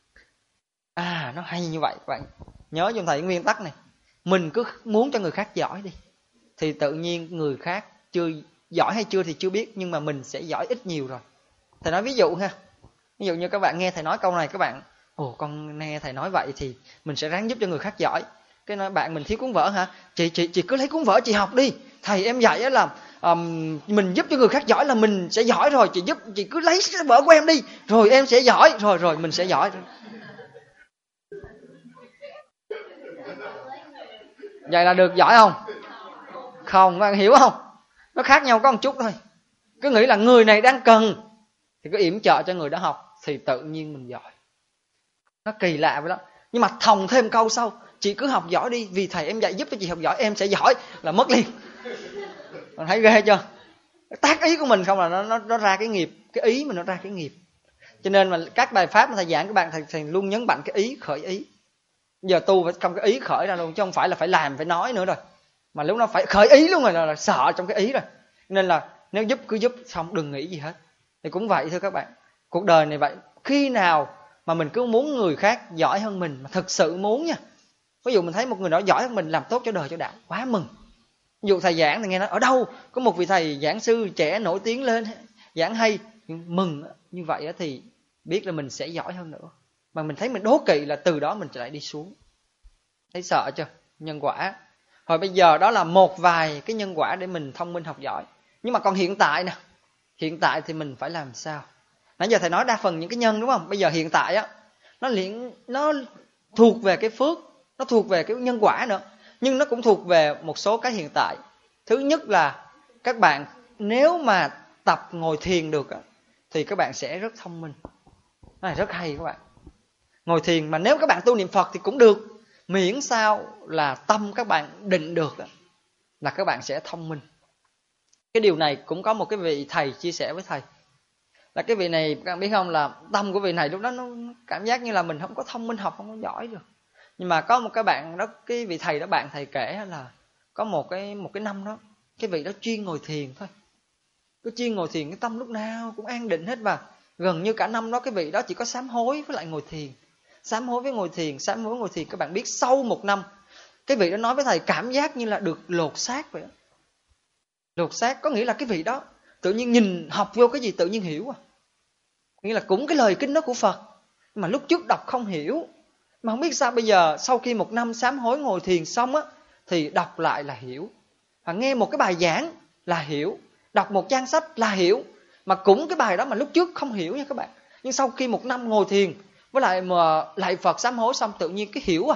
Nó hay như vậy các bạn. Nhớ giùm thầy nguyên tắc này. Mình cứ muốn cho người khác giỏi đi, thì tự nhiên người khác chưa giỏi hay chưa thì chưa biết, nhưng mà mình sẽ giỏi ít nhiều rồi. Thầy nói ví dụ ha. Ví dụ như các bạn nghe thầy nói câu này, các bạn con nghe thầy nói vậy thì mình sẽ ráng giúp cho người khác giỏi. Cái nói bạn mình thiếu cuốn vở hả? Chị cứ lấy cuốn vở chị học đi. Thầy em dạy là mình giúp cho người khác giỏi là mình sẽ giỏi rồi. Chị cứ lấy cái vở của em đi, rồi em sẽ giỏi, rồi mình sẽ giỏi. Vậy là được giỏi không? Không, bạn hiểu không? Nó khác nhau có một chút thôi. Cứ nghĩ là người này đang cần thì cứ yểm trợ cho người đó học, thì tự nhiên mình giỏi. Nó kỳ lạ vậy đó. Nhưng mà thòng thêm câu sau, chị cứ học giỏi đi, vì thầy em dạy giúp cho chị học giỏi, em sẽ giỏi, là mất liền. Bạn thấy ghê chưa? Tác ý của mình không là nó ra cái nghiệp, cái ý mình nó ra cái nghiệp. Cho nên mà các bài pháp mà thầy giảng các bạn, thầy luôn nhấn mạnh cái ý, khởi ý. Giờ tu phải không cái ý khởi ra luôn, chứ không phải là phải làm, phải nói nữa rồi. Mà lúc đó phải khởi ý luôn rồi, là sợ trong cái ý rồi. Nên là nếu giúp cứ giúp, xong đừng nghĩ gì hết. Thì cũng vậy thôi các bạn. Cuộc đời này vậy, khi nào mà mình cứ muốn người khác giỏi hơn mình, mà thực sự muốn nha. Ví dụ mình thấy một người đó giỏi hơn mình, làm tốt cho đời cho đạo, quá mừng. Ví dụ thầy giảng thì nghe nói ở đâu có một vị thầy giảng sư trẻ nổi tiếng lên, giảng hay, mừng như vậy thì biết là mình sẽ giỏi hơn nữa. Mà mình thấy mình đố kỵ là từ đó mình lại đi xuống. Thấy sợ chưa? Nhân quả. Hồi bây giờ đó là một vài cái nhân quả để mình thông minh học giỏi. Nhưng mà còn hiện tại nè, hiện tại thì mình phải làm sao? Nãy giờ thầy nói đa phần những cái nhân đúng không? Bây giờ hiện tại á, nó thuộc về cái phước, nó thuộc về cái nhân quả nữa, nhưng nó cũng thuộc về một số cái hiện tại. Thứ nhất là các bạn nếu mà tập ngồi thiền được thì các bạn sẽ rất thông minh. Cái này rất hay các bạn. Ngồi thiền mà nếu các bạn tu niệm Phật thì cũng được, miễn sao là tâm các bạn định được là các bạn sẽ thông minh. Cái điều này cũng có một cái vị thầy chia sẻ với thầy. Là cái vị này các bạn biết không, là tâm của vị này lúc đó nó cảm giác như là mình không có thông minh, học không có giỏi được. Nhưng mà có một cái bạn đó, cái vị thầy đó, bạn thầy kể là có một cái năm đó, cái vị đó chuyên ngồi thiền thôi. Cứ chuyên ngồi thiền, cái tâm lúc nào cũng an định hết. Và gần như cả năm đó cái vị đó chỉ có sám hối với lại ngồi thiền. Sám hối với ngồi thiền, sám hối ngồi thiền. Các bạn biết sau một năm, cái vị đó nói với thầy cảm giác như là được lột xác vậy đó. Lột xác có nghĩa là cái vị đó tự nhiên nhìn học vô cái gì tự nhiên hiểu. Nghĩa là cũng cái lời kinh đó của Phật, mà lúc trước đọc không hiểu. Mà không biết sao bây giờ sau khi một năm sám hối ngồi thiền xong thì đọc lại là hiểu. Và nghe một cái bài giảng là hiểu, đọc một trang sách là hiểu. Mà cũng cái bài đó mà lúc trước không hiểu nha các bạn. Nhưng sau khi một năm ngồi thiền với lại mà lại Phật sám hối xong tự nhiên cái hiểu.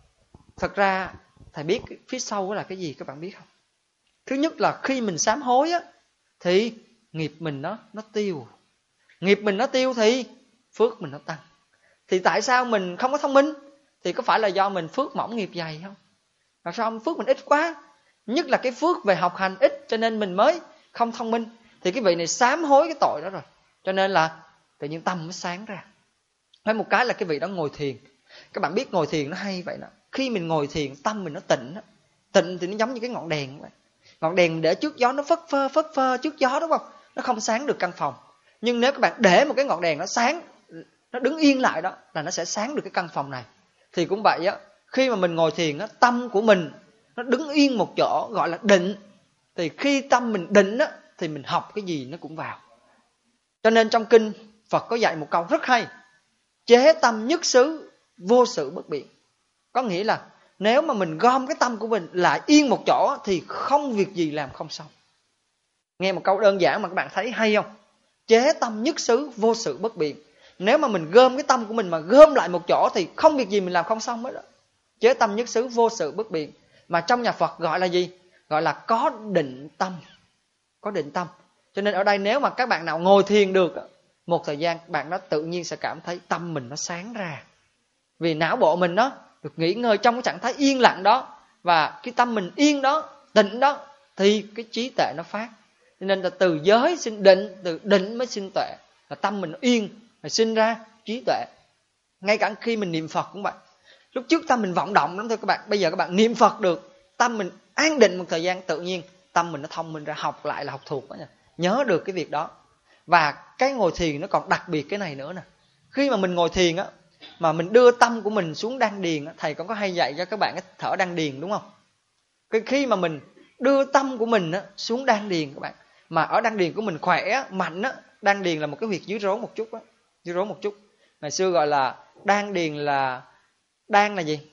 Thật ra thầy biết phía sau là cái gì các bạn biết không? Thứ nhất là khi mình sám hối thì nghiệp mình nó tiêu. Nghiệp mình nó tiêu thì phước mình nó tăng. Thì tại sao mình không có thông minh? Thì có phải là do mình phước mỏng nghiệp dày không? Tại sao phước mình ít quá? Nhất là cái phước về học hành ít cho nên mình mới không thông minh. Thì cái vị này sám hối cái tội đó rồi, cho nên là tự nhiên tâm mới sáng ra. Hay một cái là cái vị đó ngồi thiền. Các bạn biết ngồi thiền nó hay vậy nè. Khi mình ngồi thiền tâm mình nó tịnh. Tịnh thì nó giống như cái ngọn đèn vậy. Ngọn đèn để trước gió nó phất phơ trước gió đúng không? Nó không sáng được căn phòng. Nhưng nếu các bạn để một cái ngọn đèn nó sáng, nó đứng yên lại đó, là nó sẽ sáng được cái căn phòng này. Thì cũng vậy khi mà mình ngồi thiền tâm của mình nó đứng yên một chỗ gọi là định. Thì khi tâm mình định thì mình học cái gì nó cũng vào. Cho nên trong kinh Phật có dạy một câu rất hay: chế tâm nhất xứ, vô sự bất biện. Có nghĩa là nếu mà mình gom cái tâm của mình lại yên một chỗ thì không việc gì làm không xong. Nghe một câu đơn giản mà các bạn thấy hay không? Chế tâm nhất xứ, vô sự bất biện. Nếu mà mình gom cái tâm của mình mà gom lại một chỗ thì không việc gì mình làm không xong hết đó. Chế tâm nhất xứ, vô sự bất biện. Mà trong nhà Phật gọi là gì? Gọi là có định tâm. Có định tâm. Cho nên ở đây nếu mà các bạn nào ngồi thiền được, một thời gian bạn đó tự nhiên sẽ cảm thấy tâm mình nó sáng ra. Vì não bộ mình nó được nghỉ ngơi trong cái trạng thái yên lặng đó. Và cái tâm mình yên đó, tịnh đó, thì cái trí tuệ nó phát. Cho nên là từ giới sinh định, từ định mới sinh tuệ. Là tâm mình yên, rồi sinh ra trí tuệ. Ngay cả khi mình niệm Phật cũng vậy. Lúc trước tâm mình vọng động lắm thôi các bạn. Bây giờ các bạn niệm Phật được, tâm mình an định một thời gian, tự nhiên tâm mình nó thông minh ra, học lại là học thuộc đó nha. Nhớ được cái việc đó. Và cái ngồi thiền nó còn đặc biệt cái này nữa nè. Khi mà mình ngồi thiền mà mình đưa tâm của mình xuống đan điền thầy cũng có hay dạy cho các bạn cái thở đan điền đúng không? Khi mà mình đưa tâm của mình xuống đan điền các bạn, mà ở đan điền của mình khỏe, mạnh đan điền là một cái huyệt dưới rốn một chút dưới rốn một chút. Ngày xưa gọi là đan điền là đan là gì?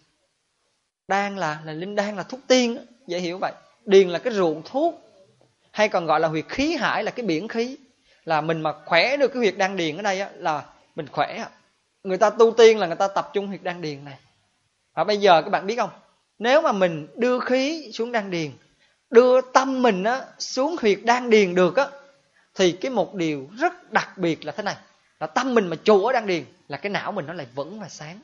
Đan là linh đan, là thuốc tiên, dễ hiểu vậy. Điền là cái ruộng thuốc, hay còn gọi là huyệt khí hải là cái biển khí. Là mình mà khỏe được cái huyệt đan điền ở đây là mình khỏe. Người ta tu tiên là người ta tập trung huyệt đan điền này. Và bây giờ các bạn biết không, nếu mà mình đưa khí xuống đan điền, đưa tâm mình xuống huyệt đan điền được thì cái một điều rất đặc biệt là thế này, là tâm mình mà trụ ở đan điền là cái não mình nó lại vững và sáng.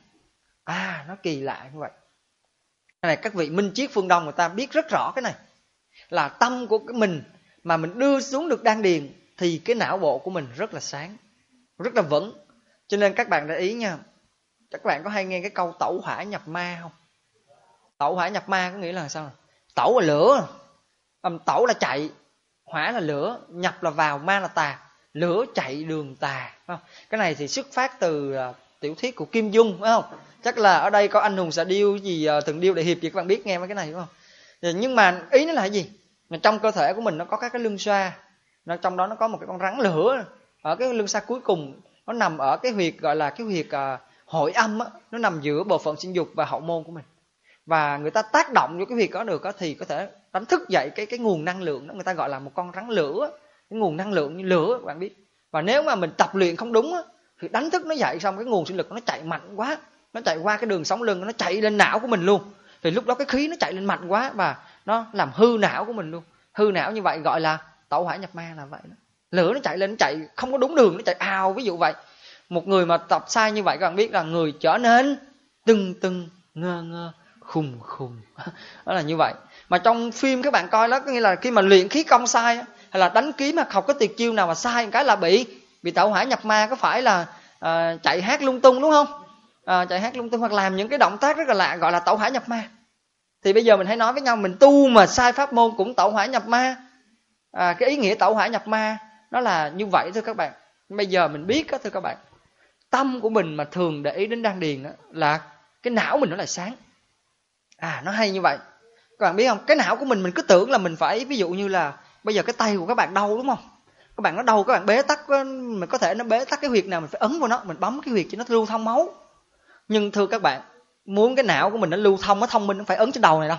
Nó kỳ lạ như vậy. Cái này các vị minh triết phương Đông người ta biết rất rõ cái này, là tâm của mình mà mình đưa xuống được đan điền thì cái não bộ của mình rất là sáng, rất là vững. Cho nên các bạn để ý nha, các bạn có hay nghe cái câu tẩu hỏa nhập ma không? Tẩu hỏa nhập ma có nghĩa là sao? Tẩu là lửa, tẩu là chạy, hỏa là lửa, nhập là vào, ma là tà, lửa chạy đường tà. Không? Cái này thì xuất phát từ tiểu thuyết của Kim Dung, phải không? Chắc là ở đây có anh hùng xạ điêu gì, thần điêu đại hiệp gì các bạn biết nghe mấy cái này đúng không? Nhưng mà ý nó là cái gì? Mà trong cơ thể của mình nó có các cái lưng xoa, Trong đó nó có một cái con rắn lửa ở cái lưng xa cuối cùng, nó nằm ở cái huyệt gọi là cái huyệt hội âm á, nó nằm giữa bộ phận sinh dục và hậu môn của mình. Và người ta tác động vô cái huyệt đó được á, thì có thể đánh thức dậy cái nguồn năng lượng đó, người ta gọi là một con rắn lửa, cái nguồn năng lượng như lửa các bạn biết. Và nếu mà mình tập luyện không đúng á, thì đánh thức nó dậy, xong cái nguồn sinh lực nó chạy mạnh quá, nó chạy qua cái đường sống lưng, nó chạy lên não của mình luôn. Thì lúc đó cái khí nó chạy lên mạnh quá và nó làm hư não của mình luôn. Hư não như vậy gọi là tẩu hỏa nhập ma là vậy đó. Lửa nó chạy lên, nó chạy không có đúng đường, nó chạy ào, ví dụ vậy. Một người mà tập sai như vậy các bạn biết là người trở nên tưng tưng, ngơ ngơ, khùng khùng. Đó là như vậy. Mà trong phim các bạn coi đó, có nghĩa là khi mà luyện khí công sai hay là đánh kiếm mà học cái tuyệt chiêu nào mà sai một cái là bị tẩu hỏa nhập ma, có phải là chạy hát lung tung đúng không? Chạy hát lung tung hoặc làm những cái động tác rất là lạ gọi là tẩu hỏa nhập ma. Thì bây giờ mình hãy nói với nhau, mình tu mà sai pháp môn cũng tẩu hỏa nhập ma. Cái ý nghĩa tẩu hỏa nhập ma nó là như vậy thưa các bạn. Bây giờ mình biết đó thưa các bạn, tâm của mình mà thường để ý đến đan điền đó, là cái não mình nó lại sáng. Nó hay như vậy. Các bạn biết không? Cái não của mình cứ tưởng là mình phải, ví dụ như là bây giờ cái tay của các bạn đau đúng không? Các bạn nó đau, các bạn bế tắc, mình có thể nó bế tắc cái huyệt nào mình phải ấn vào nó, mình bấm cái huyệt cho nó lưu thông máu. Nhưng thưa các bạn, muốn cái não của mình nó lưu thông, nó thông minh, nó phải ấn trên đầu này đâu.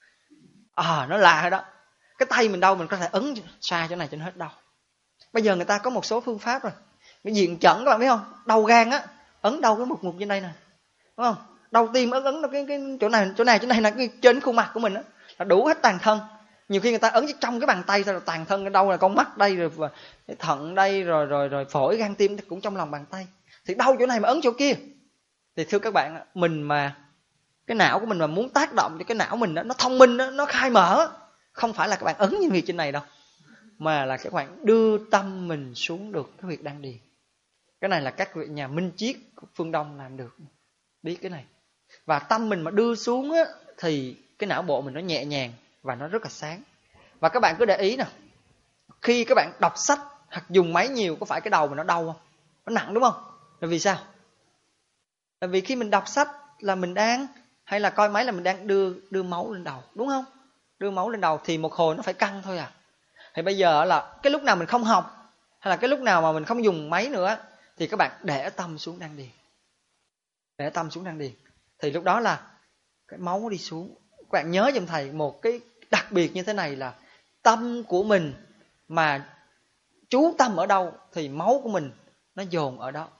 Nó lạ đó. Cái tay mình đau mình có thể ấn xa chỗ này cho nó hết đau. Bây giờ người ta có một số phương pháp rồi. Cái diện chẩn các bạn biết không? Đau gan á, ấn đau cái mục trên đây nè. Đúng không? Đau tim ấn cái chỗ này là cái trên khuôn mặt của mình á, là đủ hết toàn thân. Nhiều khi người ta ấn trong cái bàn tay thôi là toàn thân, cái đau là con mắt đây rồi cái thận đây rồi phổi gan tim cũng trong lòng bàn tay. Thì đau chỗ này mà ấn chỗ kia. Thì thưa các bạn, mình mà cái não của mình mà muốn tác động cho cái não mình đó, nó thông minh đó, nó khai mở, không phải là các bạn ấn như huyệt trên này đâu, mà là các bạn đưa tâm mình xuống được cái huyệt đan điền. Cái này là các vị nhà minh triết của phương Đông làm được, biết cái này. Và tâm mình mà đưa xuống á, thì cái não bộ mình nó nhẹ nhàng và nó rất là sáng. Và các bạn cứ để ý nè, khi các bạn đọc sách hoặc dùng máy nhiều, có phải cái đầu mình nó đau không? Nó nặng đúng không? Là vì sao? Là vì khi mình đọc sách là mình đang, hay là coi máy là mình đang đưa máu lên đầu, đúng không? Đưa máu lên đầu thì một hồi nó phải căng thôi à. Thì bây giờ là cái lúc nào mình không học, hay là cái lúc nào mà mình không dùng máy nữa, thì các bạn để tâm xuống đan điền. Để tâm xuống đan điền. Thì lúc đó là cái máu đi xuống. Các bạn nhớ giùm thầy một cái đặc biệt như thế này là tâm của mình mà chú tâm ở đâu thì máu của mình nó dồn ở đó.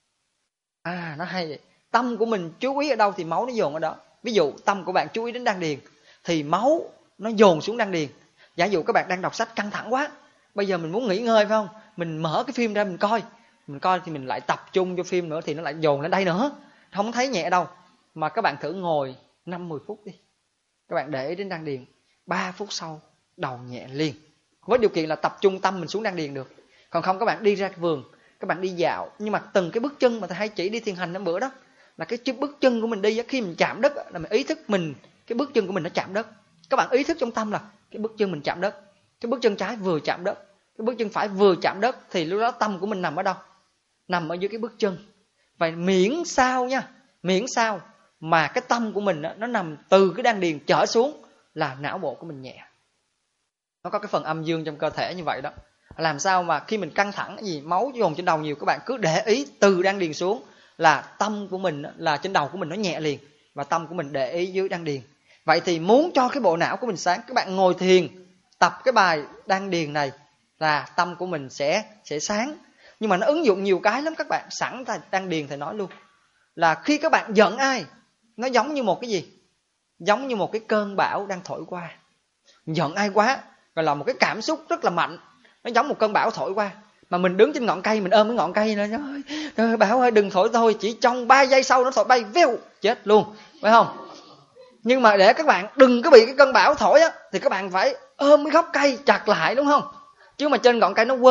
Nó hay vậy. Tâm của mình chú ý ở đâu thì máu nó dồn ở đó. Ví dụ tâm của bạn chú ý đến đan điền thì máu nó dồn xuống đan điền. Giả dụ các bạn đang đọc sách căng thẳng quá, bây giờ mình muốn nghỉ ngơi phải không? Mình mở cái phim ra mình coi thì mình lại tập trung vô phim nữa thì nó lại dồn lên đây nữa. Không thấy nhẹ đâu. Mà các bạn thử ngồi 5-10 phút đi. Các bạn để đến đan điền, 3 phút sau đầu nhẹ liền. Với điều kiện là tập trung tâm mình xuống đan điền được. Còn không các bạn đi ra vườn, các bạn đi dạo, nhưng mà từng cái bước chân mà thầy hay chỉ đi thiền hành hôm bữa đó, là cái bước chân của mình đi khi mình chạm đất là mình ý thức mình, cái bước chân của mình nó chạm đất. Các bạn ý thức trong tâm là cái bước chân mình chạm đất, cái bước chân trái vừa chạm đất, cái bước chân phải vừa chạm đất, thì lúc đó tâm của mình nằm ở đâu? Nằm ở dưới cái bước chân. Vậy miễn sao mà cái tâm của mình nó nằm từ cái đan điền trở xuống là não bộ của mình nhẹ. Nó có cái phần âm dương trong cơ thể như vậy đó. Làm sao mà khi mình căng thẳng gì, máu dồn trên đầu nhiều, các bạn cứ để ý từ đan điền xuống là tâm của mình, là trên đầu của mình nó nhẹ liền. Và tâm của mình để ý dưới đan điền. Vậy thì muốn cho cái bộ não của mình sáng, các bạn ngồi thiền, tập cái bài đan điền này là tâm của mình sẽ sáng. Nhưng mà nó ứng dụng nhiều cái lắm các bạn. Sẵn đan điền thầy nói luôn, là khi các bạn giận ai, nó giống như một cái gì? Giống như một cái cơn bão đang thổi qua. Giận ai quá, gọi là một cái cảm xúc rất là mạnh, nó giống một cơn bão thổi qua. Mà mình đứng trên ngọn cây, mình ôm cái ngọn cây nữa, trời bão ơi đừng thổi thôi, chỉ trong 3 giây sau nó thổi bay vèo chết luôn, phải không? Nhưng mà để các bạn đừng có bị cái cơn bão thổi á, thì các bạn phải ôm cái gốc cây chặt lại, đúng không? Chứ mà trên ngọn cây nó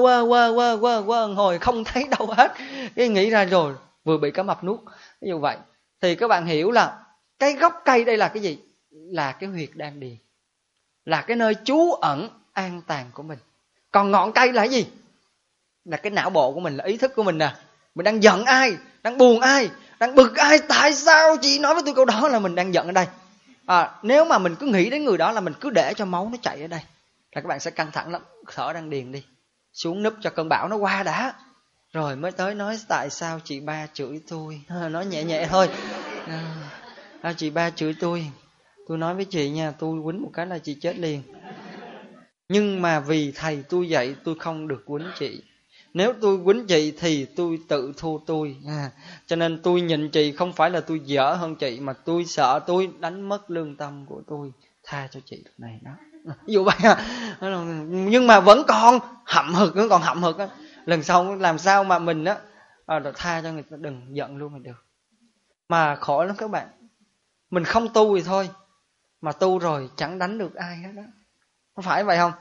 quơ hồi không thấy đâu hết, cái nghĩ ra rồi vừa bị cá mập nuốt. Ví dụ vậy thì các bạn hiểu là cái gốc cây đây là cái gì? Là cái huyệt đan điền, là cái nơi trú ẩn an tàng của mình. Còn ngọn cây là cái gì? Là cái não bộ của mình, là ý thức của mình nè. Mình đang giận ai, đang buồn ai, đang bực ai, tại sao chị nói với tôi câu đó, là mình đang giận ở đây. Nếu mà mình cứ nghĩ đến người đó là mình cứ để cho máu nó chạy ở đây. là các bạn sẽ căng thẳng lắm. Thở đan điền đi, xuống núp cho cơn bão nó qua đã, rồi mới tới nói tại sao chị ba chửi tôi. Nói nhẹ nhẹ thôi. Chị ba chửi tôi nói với chị nha, tôi quýnh một cái là chị chết liền. Nhưng mà vì thầy tôi dạy tôi không được quýnh chị. Nếu tôi quýnh chị thì tôi tự thua tôi. Cho nên tôi nhịn chị, không phải là tôi dở hơn chị, mà tôi sợ tôi đánh mất lương tâm của tôi. Tha cho chị này đó. Ví dụ vậy. Nhưng mà vẫn còn hậm hực, lần sau làm sao mà mình á tha cho người ta, đừng giận luôn là được. Mà khổ lắm các bạn, mình không tu thì thôi, mà tu rồi chẳng đánh được ai hết đó. Có phải vậy không?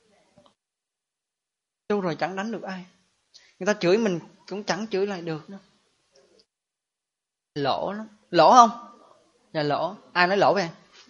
Tu rồi chẳng đánh được ai, người ta chửi mình cũng chẳng chửi lại được nữa. Lỗ lắm. Lỗ không? Dạ lỗ. Ai nói lỗ vậy?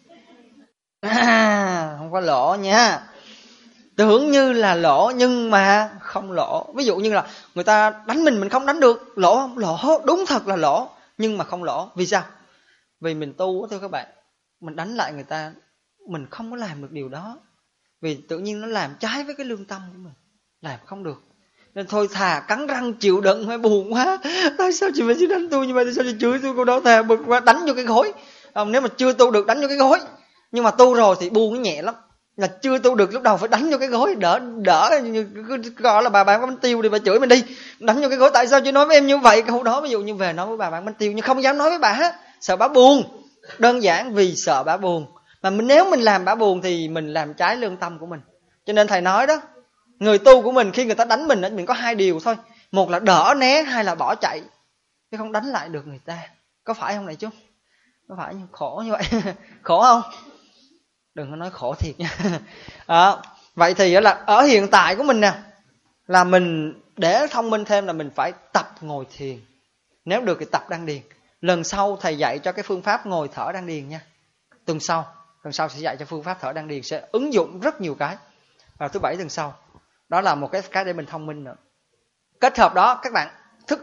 Không có lỗ nha. Tưởng như là lỗ nhưng mà không lỗ. Ví dụ như là người ta đánh mình không đánh được, lỗ không? Lỗ, đúng thật là lỗ, nhưng mà không lỗ. Vì sao? Vì mình tu thưa các bạn, mình đánh lại người ta, mình không có làm được điều đó. Vì tự nhiên nó làm trái với cái lương tâm của mình, làm không được. Nên thôi thà cắn răng chịu đựng, hay buồn quá, tại sao chị phải đánh tôi như vậy, tại sao chị chửi tôi câu đó, thà bực quá đánh vô cái gối. Nếu mà chưa tu được đánh vô cái gối, nhưng mà tu rồi thì buông nó nhẹ lắm. Là chưa tu được lúc đầu phải đánh vô cái gối, đỡ cứ gọi là bà bán bánh tiêu đi, bà chửi mình đi, đánh vô cái gối, tại sao chị nói với em như vậy. Câu đó ví dụ như về nói với bà bán bánh tiêu nhưng không dám nói với bà, sợ bà buồn. Đơn giản vì sợ bà buồn. Mà nếu mình làm bà buồn thì mình làm trái lương tâm của mình. Cho nên thầy nói đó, người tu của mình khi người ta đánh mình có hai điều thôi. Một là đỡ né, hai là bỏ chạy, chứ không đánh lại được người ta. Có phải không này chú? Có phải khổ như vậy? Khổ không? Đừng có nói khổ thiệt nha. Vậy thì là ở hiện tại của mình nè, là mình để thông minh thêm là mình phải tập ngồi thiền. Nếu được thì tập đan điền. Lần sau thầy dạy cho cái phương pháp ngồi thở đan điền nha. Tuần sau sẽ dạy cho phương pháp thở đan điền, sẽ ứng dụng rất nhiều cái vào thứ Bảy tuần sau. Đó là một cái để mình thông minh nữa. Kết hợp đó các bạn, thức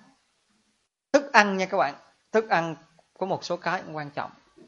ăn nha các bạn. Thức ăn có một số cái quan trọng.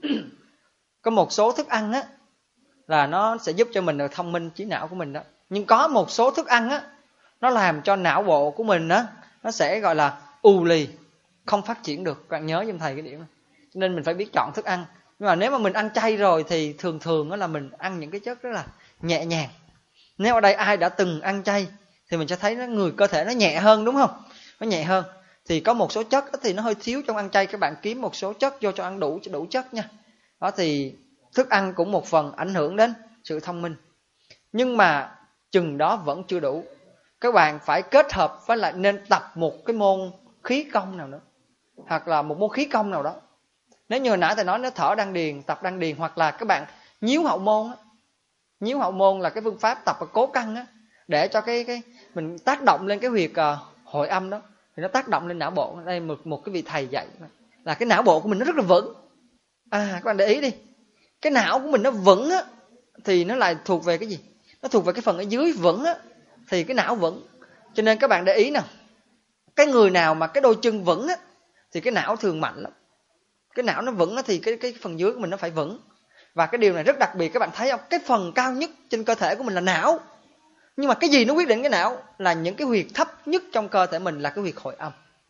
Có một số thức ăn á là nó sẽ giúp cho mình được thông minh trí não của mình đó. Nhưng có một số thức ăn á, nó làm cho não bộ của mình á, nó sẽ gọi là ù lì, không phát triển được. Các bạn nhớ giùm thầy cái điểm này. Cho nên mình phải biết chọn thức ăn. Nhưng mà nếu mà mình ăn chay rồi thì thường đó là mình ăn những cái chất rất là nhẹ nhàng. Nếu ở đây ai đã từng ăn chay thì mình sẽ thấy người cơ thể nó nhẹ hơn, đúng không? Nó nhẹ hơn. Thì có một số chất thì nó hơi thiếu trong ăn chay, các bạn kiếm một số chất vô cho ăn đủ chất nha. Đó thì thức ăn cũng một phần ảnh hưởng đến sự thông minh. Nhưng mà chừng đó vẫn chưa đủ. Các bạn phải kết hợp với lại nên tập một cái môn khí công nào nữa, hoặc là một môn khí công nào đó. Nếu như hồi nãy thầy nói nếu thở đan điền, tập đan điền, hoặc là các bạn nhíu hậu môn á. Nhíu hậu môn là cái phương pháp tập và cố căng á, để cho cái mình tác động lên cái huyệt hội âm đó, thì nó tác động lên não bộ. Đây một cái vị thầy dạy là cái não bộ của mình nó rất là vững. Các bạn để ý đi, cái não của mình nó vững á, thì nó lại thuộc về cái gì? Nó thuộc về cái phần ở dưới vững á, thì cái não vững. Cho nên các bạn để ý nè, cái người nào mà cái đôi chân vững á, thì cái não thường mạnh lắm. Cái não nó vững á, thì cái phần dưới của mình nó phải vững. Và cái điều này rất đặc biệt, các bạn thấy không? Cái phần cao nhất trên cơ thể của mình là não. Nhưng mà cái gì nó quyết định cái não? Là những cái huyệt thấp nhất trong cơ thể mình là cái huyệt hội âm.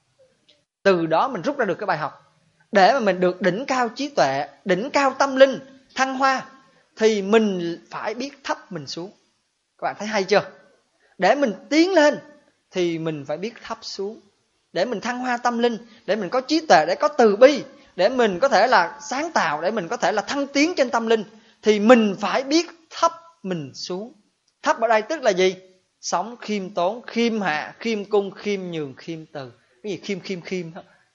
Từ đó mình rút ra được cái bài học. Để mà mình được đỉnh cao trí tuệ, đỉnh cao tâm linh, thăng hoa, thì mình phải biết thấp mình xuống. Các bạn thấy hay chưa? Để mình tiến lên thì mình phải biết thấp xuống. Để mình thăng hoa tâm linh, để mình có trí tuệ, để có từ bi, để mình có thể là sáng tạo, để mình có thể là thăng tiến trên tâm linh, thì mình phải biết thấp mình xuống. Thấp ở đây tức là gì? Sống khiêm tốn, khiêm hạ, khiêm cung, khiêm nhường, khiêm từ. Cái gì khiêm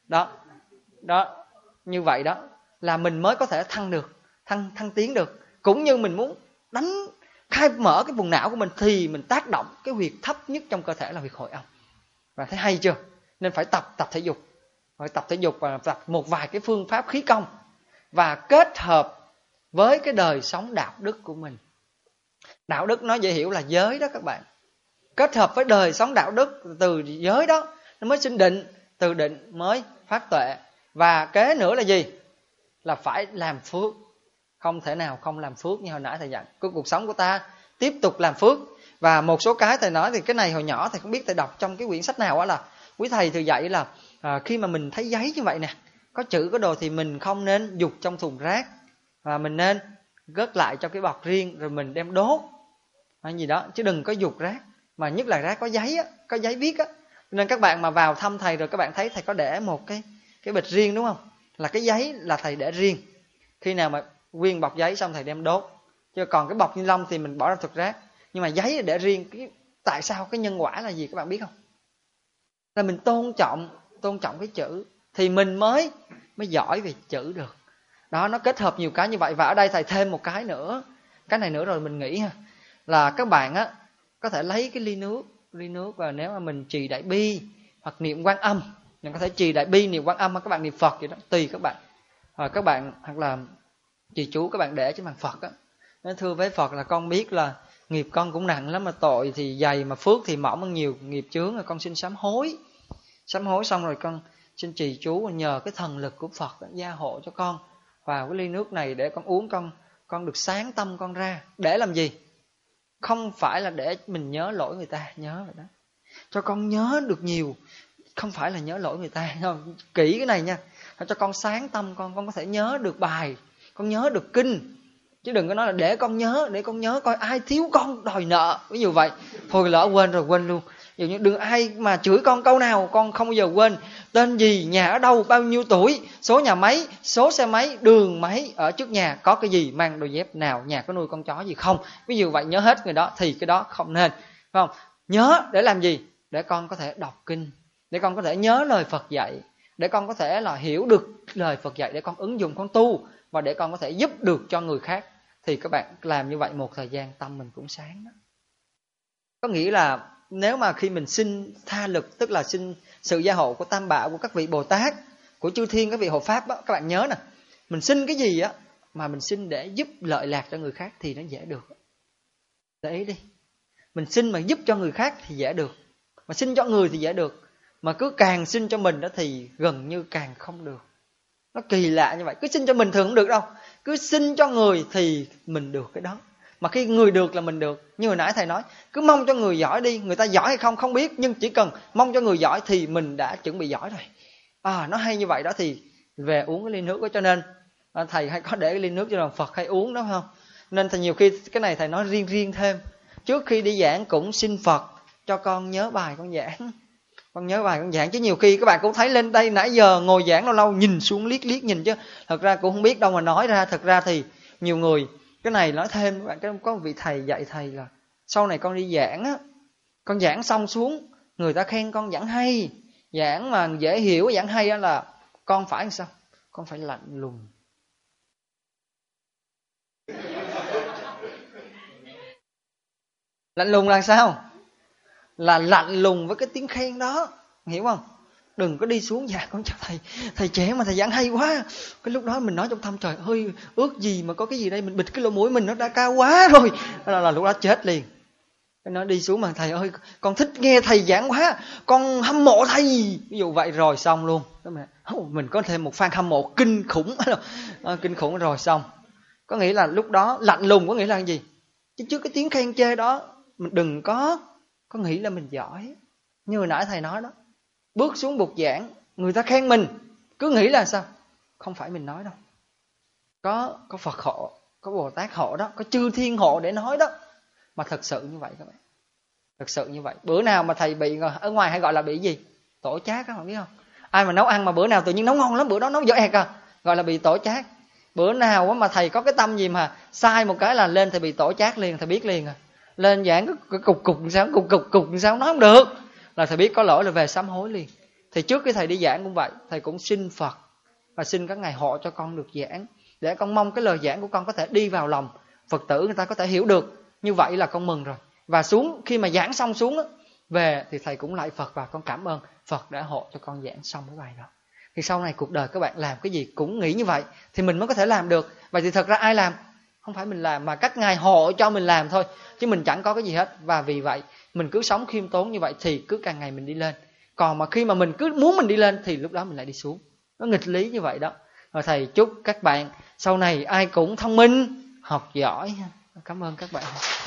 đó. Như vậy đó là mình mới có thể thăng được, thăng tiến được. Cũng như mình muốn khai mở cái vùng não của mình thì mình tác động cái huyệt thấp nhất trong cơ thể là huyệt hội âm. Và thấy hay chưa? Nên phải tập thể dục. Phải tập thể dục và tập một vài cái phương pháp khí công, và kết hợp với cái đời sống đạo đức của mình. Đạo đức nó dễ hiểu là giới đó các bạn. Kết hợp với đời sống đạo đức, từ giới đó nó mới sinh định, từ định mới phát tuệ. Và kế nữa là gì? Là phải làm phước. Không thể nào không làm phước như hồi nãy thầy dặn. Cái cuộc sống của ta tiếp tục làm phước. Và một số cái thầy nói thì cái này hồi nhỏ thầy không biết thầy đọc trong cái quyển sách nào đó là quý thầy thường dạy là khi mà mình thấy giấy như vậy nè, có chữ có đồ thì mình không nên dục trong thùng rác, và mình nên gớt lại trong cái bọc riêng rồi mình đem đốt hay gì đó, chứ đừng có dục rác, mà nhất là rác có giấy á, có giấy viết á. Nên các bạn mà vào thăm thầy rồi các bạn thấy thầy có để một cái bịch riêng đúng không, là cái giấy là thầy để riêng, khi nào mà nguyên bọc giấy xong thầy đem đốt, chứ còn cái bọc ni lông thì mình bỏ ra thùng rác. Nhưng mà giấy để riêng, tại sao, cái nhân quả là gì các bạn biết không? Là mình tôn trọng cái chữ thì mình mới giỏi về chữ được. Đó, nó kết hợp nhiều cái như vậy. Và ở đây thầy thêm một cái nữa, cái này nữa rồi mình nghĩ ha, là các bạn á có thể lấy cái ly nước và nếu mà mình trì đại bi hoặc niệm Quan Âm, mình có thể trì đại bi niệm Quan Âm hoặc các bạn niệm Phật vậy đó, tùy các bạn. Rồi các bạn hoặc là trì chú các bạn để trên bàn Phật á, nói thưa với Phật là con biết là nghiệp con cũng nặng lắm, mà tội thì dày mà phước thì mỏng hơn nhiều, nghiệp chướng rồi con xin sám hối xong rồi con xin trì chú và nhờ cái thần lực của Phật gia hộ cho con vào cái ly nước này để con uống, con được sáng tâm con ra. Để làm gì? Không phải là để mình nhớ lỗi người ta, nhớ vậy đó, cho con nhớ được nhiều, không phải là nhớ lỗi người ta, không? Kỹ cái này nha, cho con sáng tâm con có thể nhớ được bài, con nhớ được kinh, chứ đừng có nói là để con nhớ coi ai thiếu con đòi nợ, ví dụ vậy. Thôi lỡ quên rồi quên luôn. Ví dụ như đừng ai mà chửi con câu nào con không bao giờ quên. Tên gì, nhà ở đâu, bao nhiêu tuổi, số nhà mấy, số xe mấy, đường mấy, ở trước nhà có cái gì, mang đôi dép nào, nhà có nuôi con chó gì không, ví dụ vậy. Nhớ hết người đó thì cái đó không nên, phải không? Nhớ để làm gì? Để con có thể đọc kinh, để con có thể nhớ lời Phật dạy, để con có thể là hiểu được lời Phật dạy, để con ứng dụng, con tu, và để con có thể giúp được cho người khác. Thì các bạn làm như vậy một thời gian tâm mình cũng sáng đó. Có nghĩa là nếu mà khi mình xin tha lực, tức là xin sự gia hộ của Tam Bảo, của các vị Bồ Tát, của chư thiên, các vị hộ pháp đó, các bạn nhớ nè, mình xin cái gì á mà mình xin để giúp lợi lạc cho người khác thì nó dễ được. Để ý đi, mình xin mà giúp cho người khác thì dễ được, mà xin cho người thì dễ được, mà cứ càng xin cho mình đó thì gần như càng không được. Nó kỳ lạ như vậy. Cứ xin cho mình thường không được đâu, cứ xin cho người thì mình được cái đó. Mà khi người được là mình được. Như hồi nãy thầy nói, cứ mong cho người giỏi đi, người ta giỏi hay không không biết, nhưng chỉ cần mong cho người giỏi thì mình đã chuẩn bị giỏi rồi. Nó hay như vậy đó. Thì về uống cái ly nước đó, cho nên thầy hay có để cái ly nước cho đoàn Phật hay uống đó, không? Nên thì nhiều khi cái này thầy nói riêng thêm. Trước khi đi giảng cũng xin Phật cho con nhớ bài con giảng. Con nhớ bài con giảng, chứ nhiều khi các bạn cũng thấy lên đây nãy giờ ngồi giảng lâu lâu nhìn xuống liếc nhìn, chứ thật ra cũng không biết đâu mà nói ra. Thật ra thì nhiều người, cái này nói thêm các bạn, có một vị thầy dạy thầy là sau này con đi giảng á, con giảng xong xuống người ta khen con giảng hay, giảng mà dễ hiểu, giảng hay á, là con phải làm sao? Con phải lạnh lùng. Lạnh lùng là sao? Là lạnh lùng với cái tiếng khen đó, hiểu không? Đừng có đi xuống giảng con chào thầy trẻ mà thầy giảng hay quá. Cái lúc đó mình nói trong tâm, trời ơi, ước gì mà có cái gì đây, mình bịt cái lỗ mũi mình nó đã cao quá rồi, là lúc đó chết liền. Cái nói đi xuống mà thầy ơi, con thích nghe thầy giảng quá, con hâm mộ thầy, ví dụ vậy, rồi xong luôn. Mình có thêm một fan hâm mộ kinh khủng, kinh khủng rồi xong. Có nghĩa là lúc đó lạnh lùng có nghĩa là gì? Chứ trước cái tiếng khen chê đó mình đừng có nghĩ là mình giỏi. Như hồi nãy thầy nói đó, bước xuống bục giảng người ta khen mình, cứ nghĩ là sao? Không phải mình nói đâu, có Phật hộ, có Bồ Tát hộ đó, có chư thiên hộ để nói đó. Mà thật sự như vậy các bạn, thật sự như vậy. Bữa nào mà thầy bị, ở ngoài hay gọi là bị gì? Tổ chát, các bạn biết không? Ai mà nấu ăn mà bữa nào tự nhiên nấu ngon lắm, bữa đó nấu dở ẹt gọi là bị tổ chát. Bữa nào mà thầy có cái tâm gì mà sai một cái là lên thầy bị tổ chát liền, thầy biết liền. Lên giảng cái cục sao nói không được, là thầy biết có lỗi là về sám hối liền. Thì trước khi thầy đi giảng cũng vậy, thầy cũng xin Phật và xin các ngài hộ cho con được giảng, để con mong cái lời giảng của con có thể đi vào lòng Phật tử, người ta có thể hiểu được. Như vậy là con mừng rồi. Và xuống, khi mà giảng xong xuống về thì thầy cũng lại Phật và con cảm ơn Phật đã hộ cho con giảng xong cái bài đó. Thì sau này cuộc đời các bạn làm cái gì cũng nghĩ như vậy thì mình mới có thể làm được. Vậy thì thật ra ai làm? Không phải mình làm, mà các ngài hộ cho mình làm thôi, chứ mình chẳng có cái gì hết. Và vì vậy mình cứ sống khiêm tốn như vậy thì cứ càng ngày mình đi lên. Còn mà khi mà mình cứ muốn mình đi lên thì lúc đó mình lại đi xuống. Nó nghịch lý như vậy đó. Rồi thầy chúc các bạn sau này ai cũng thông minh, học giỏi. Cảm ơn các bạn.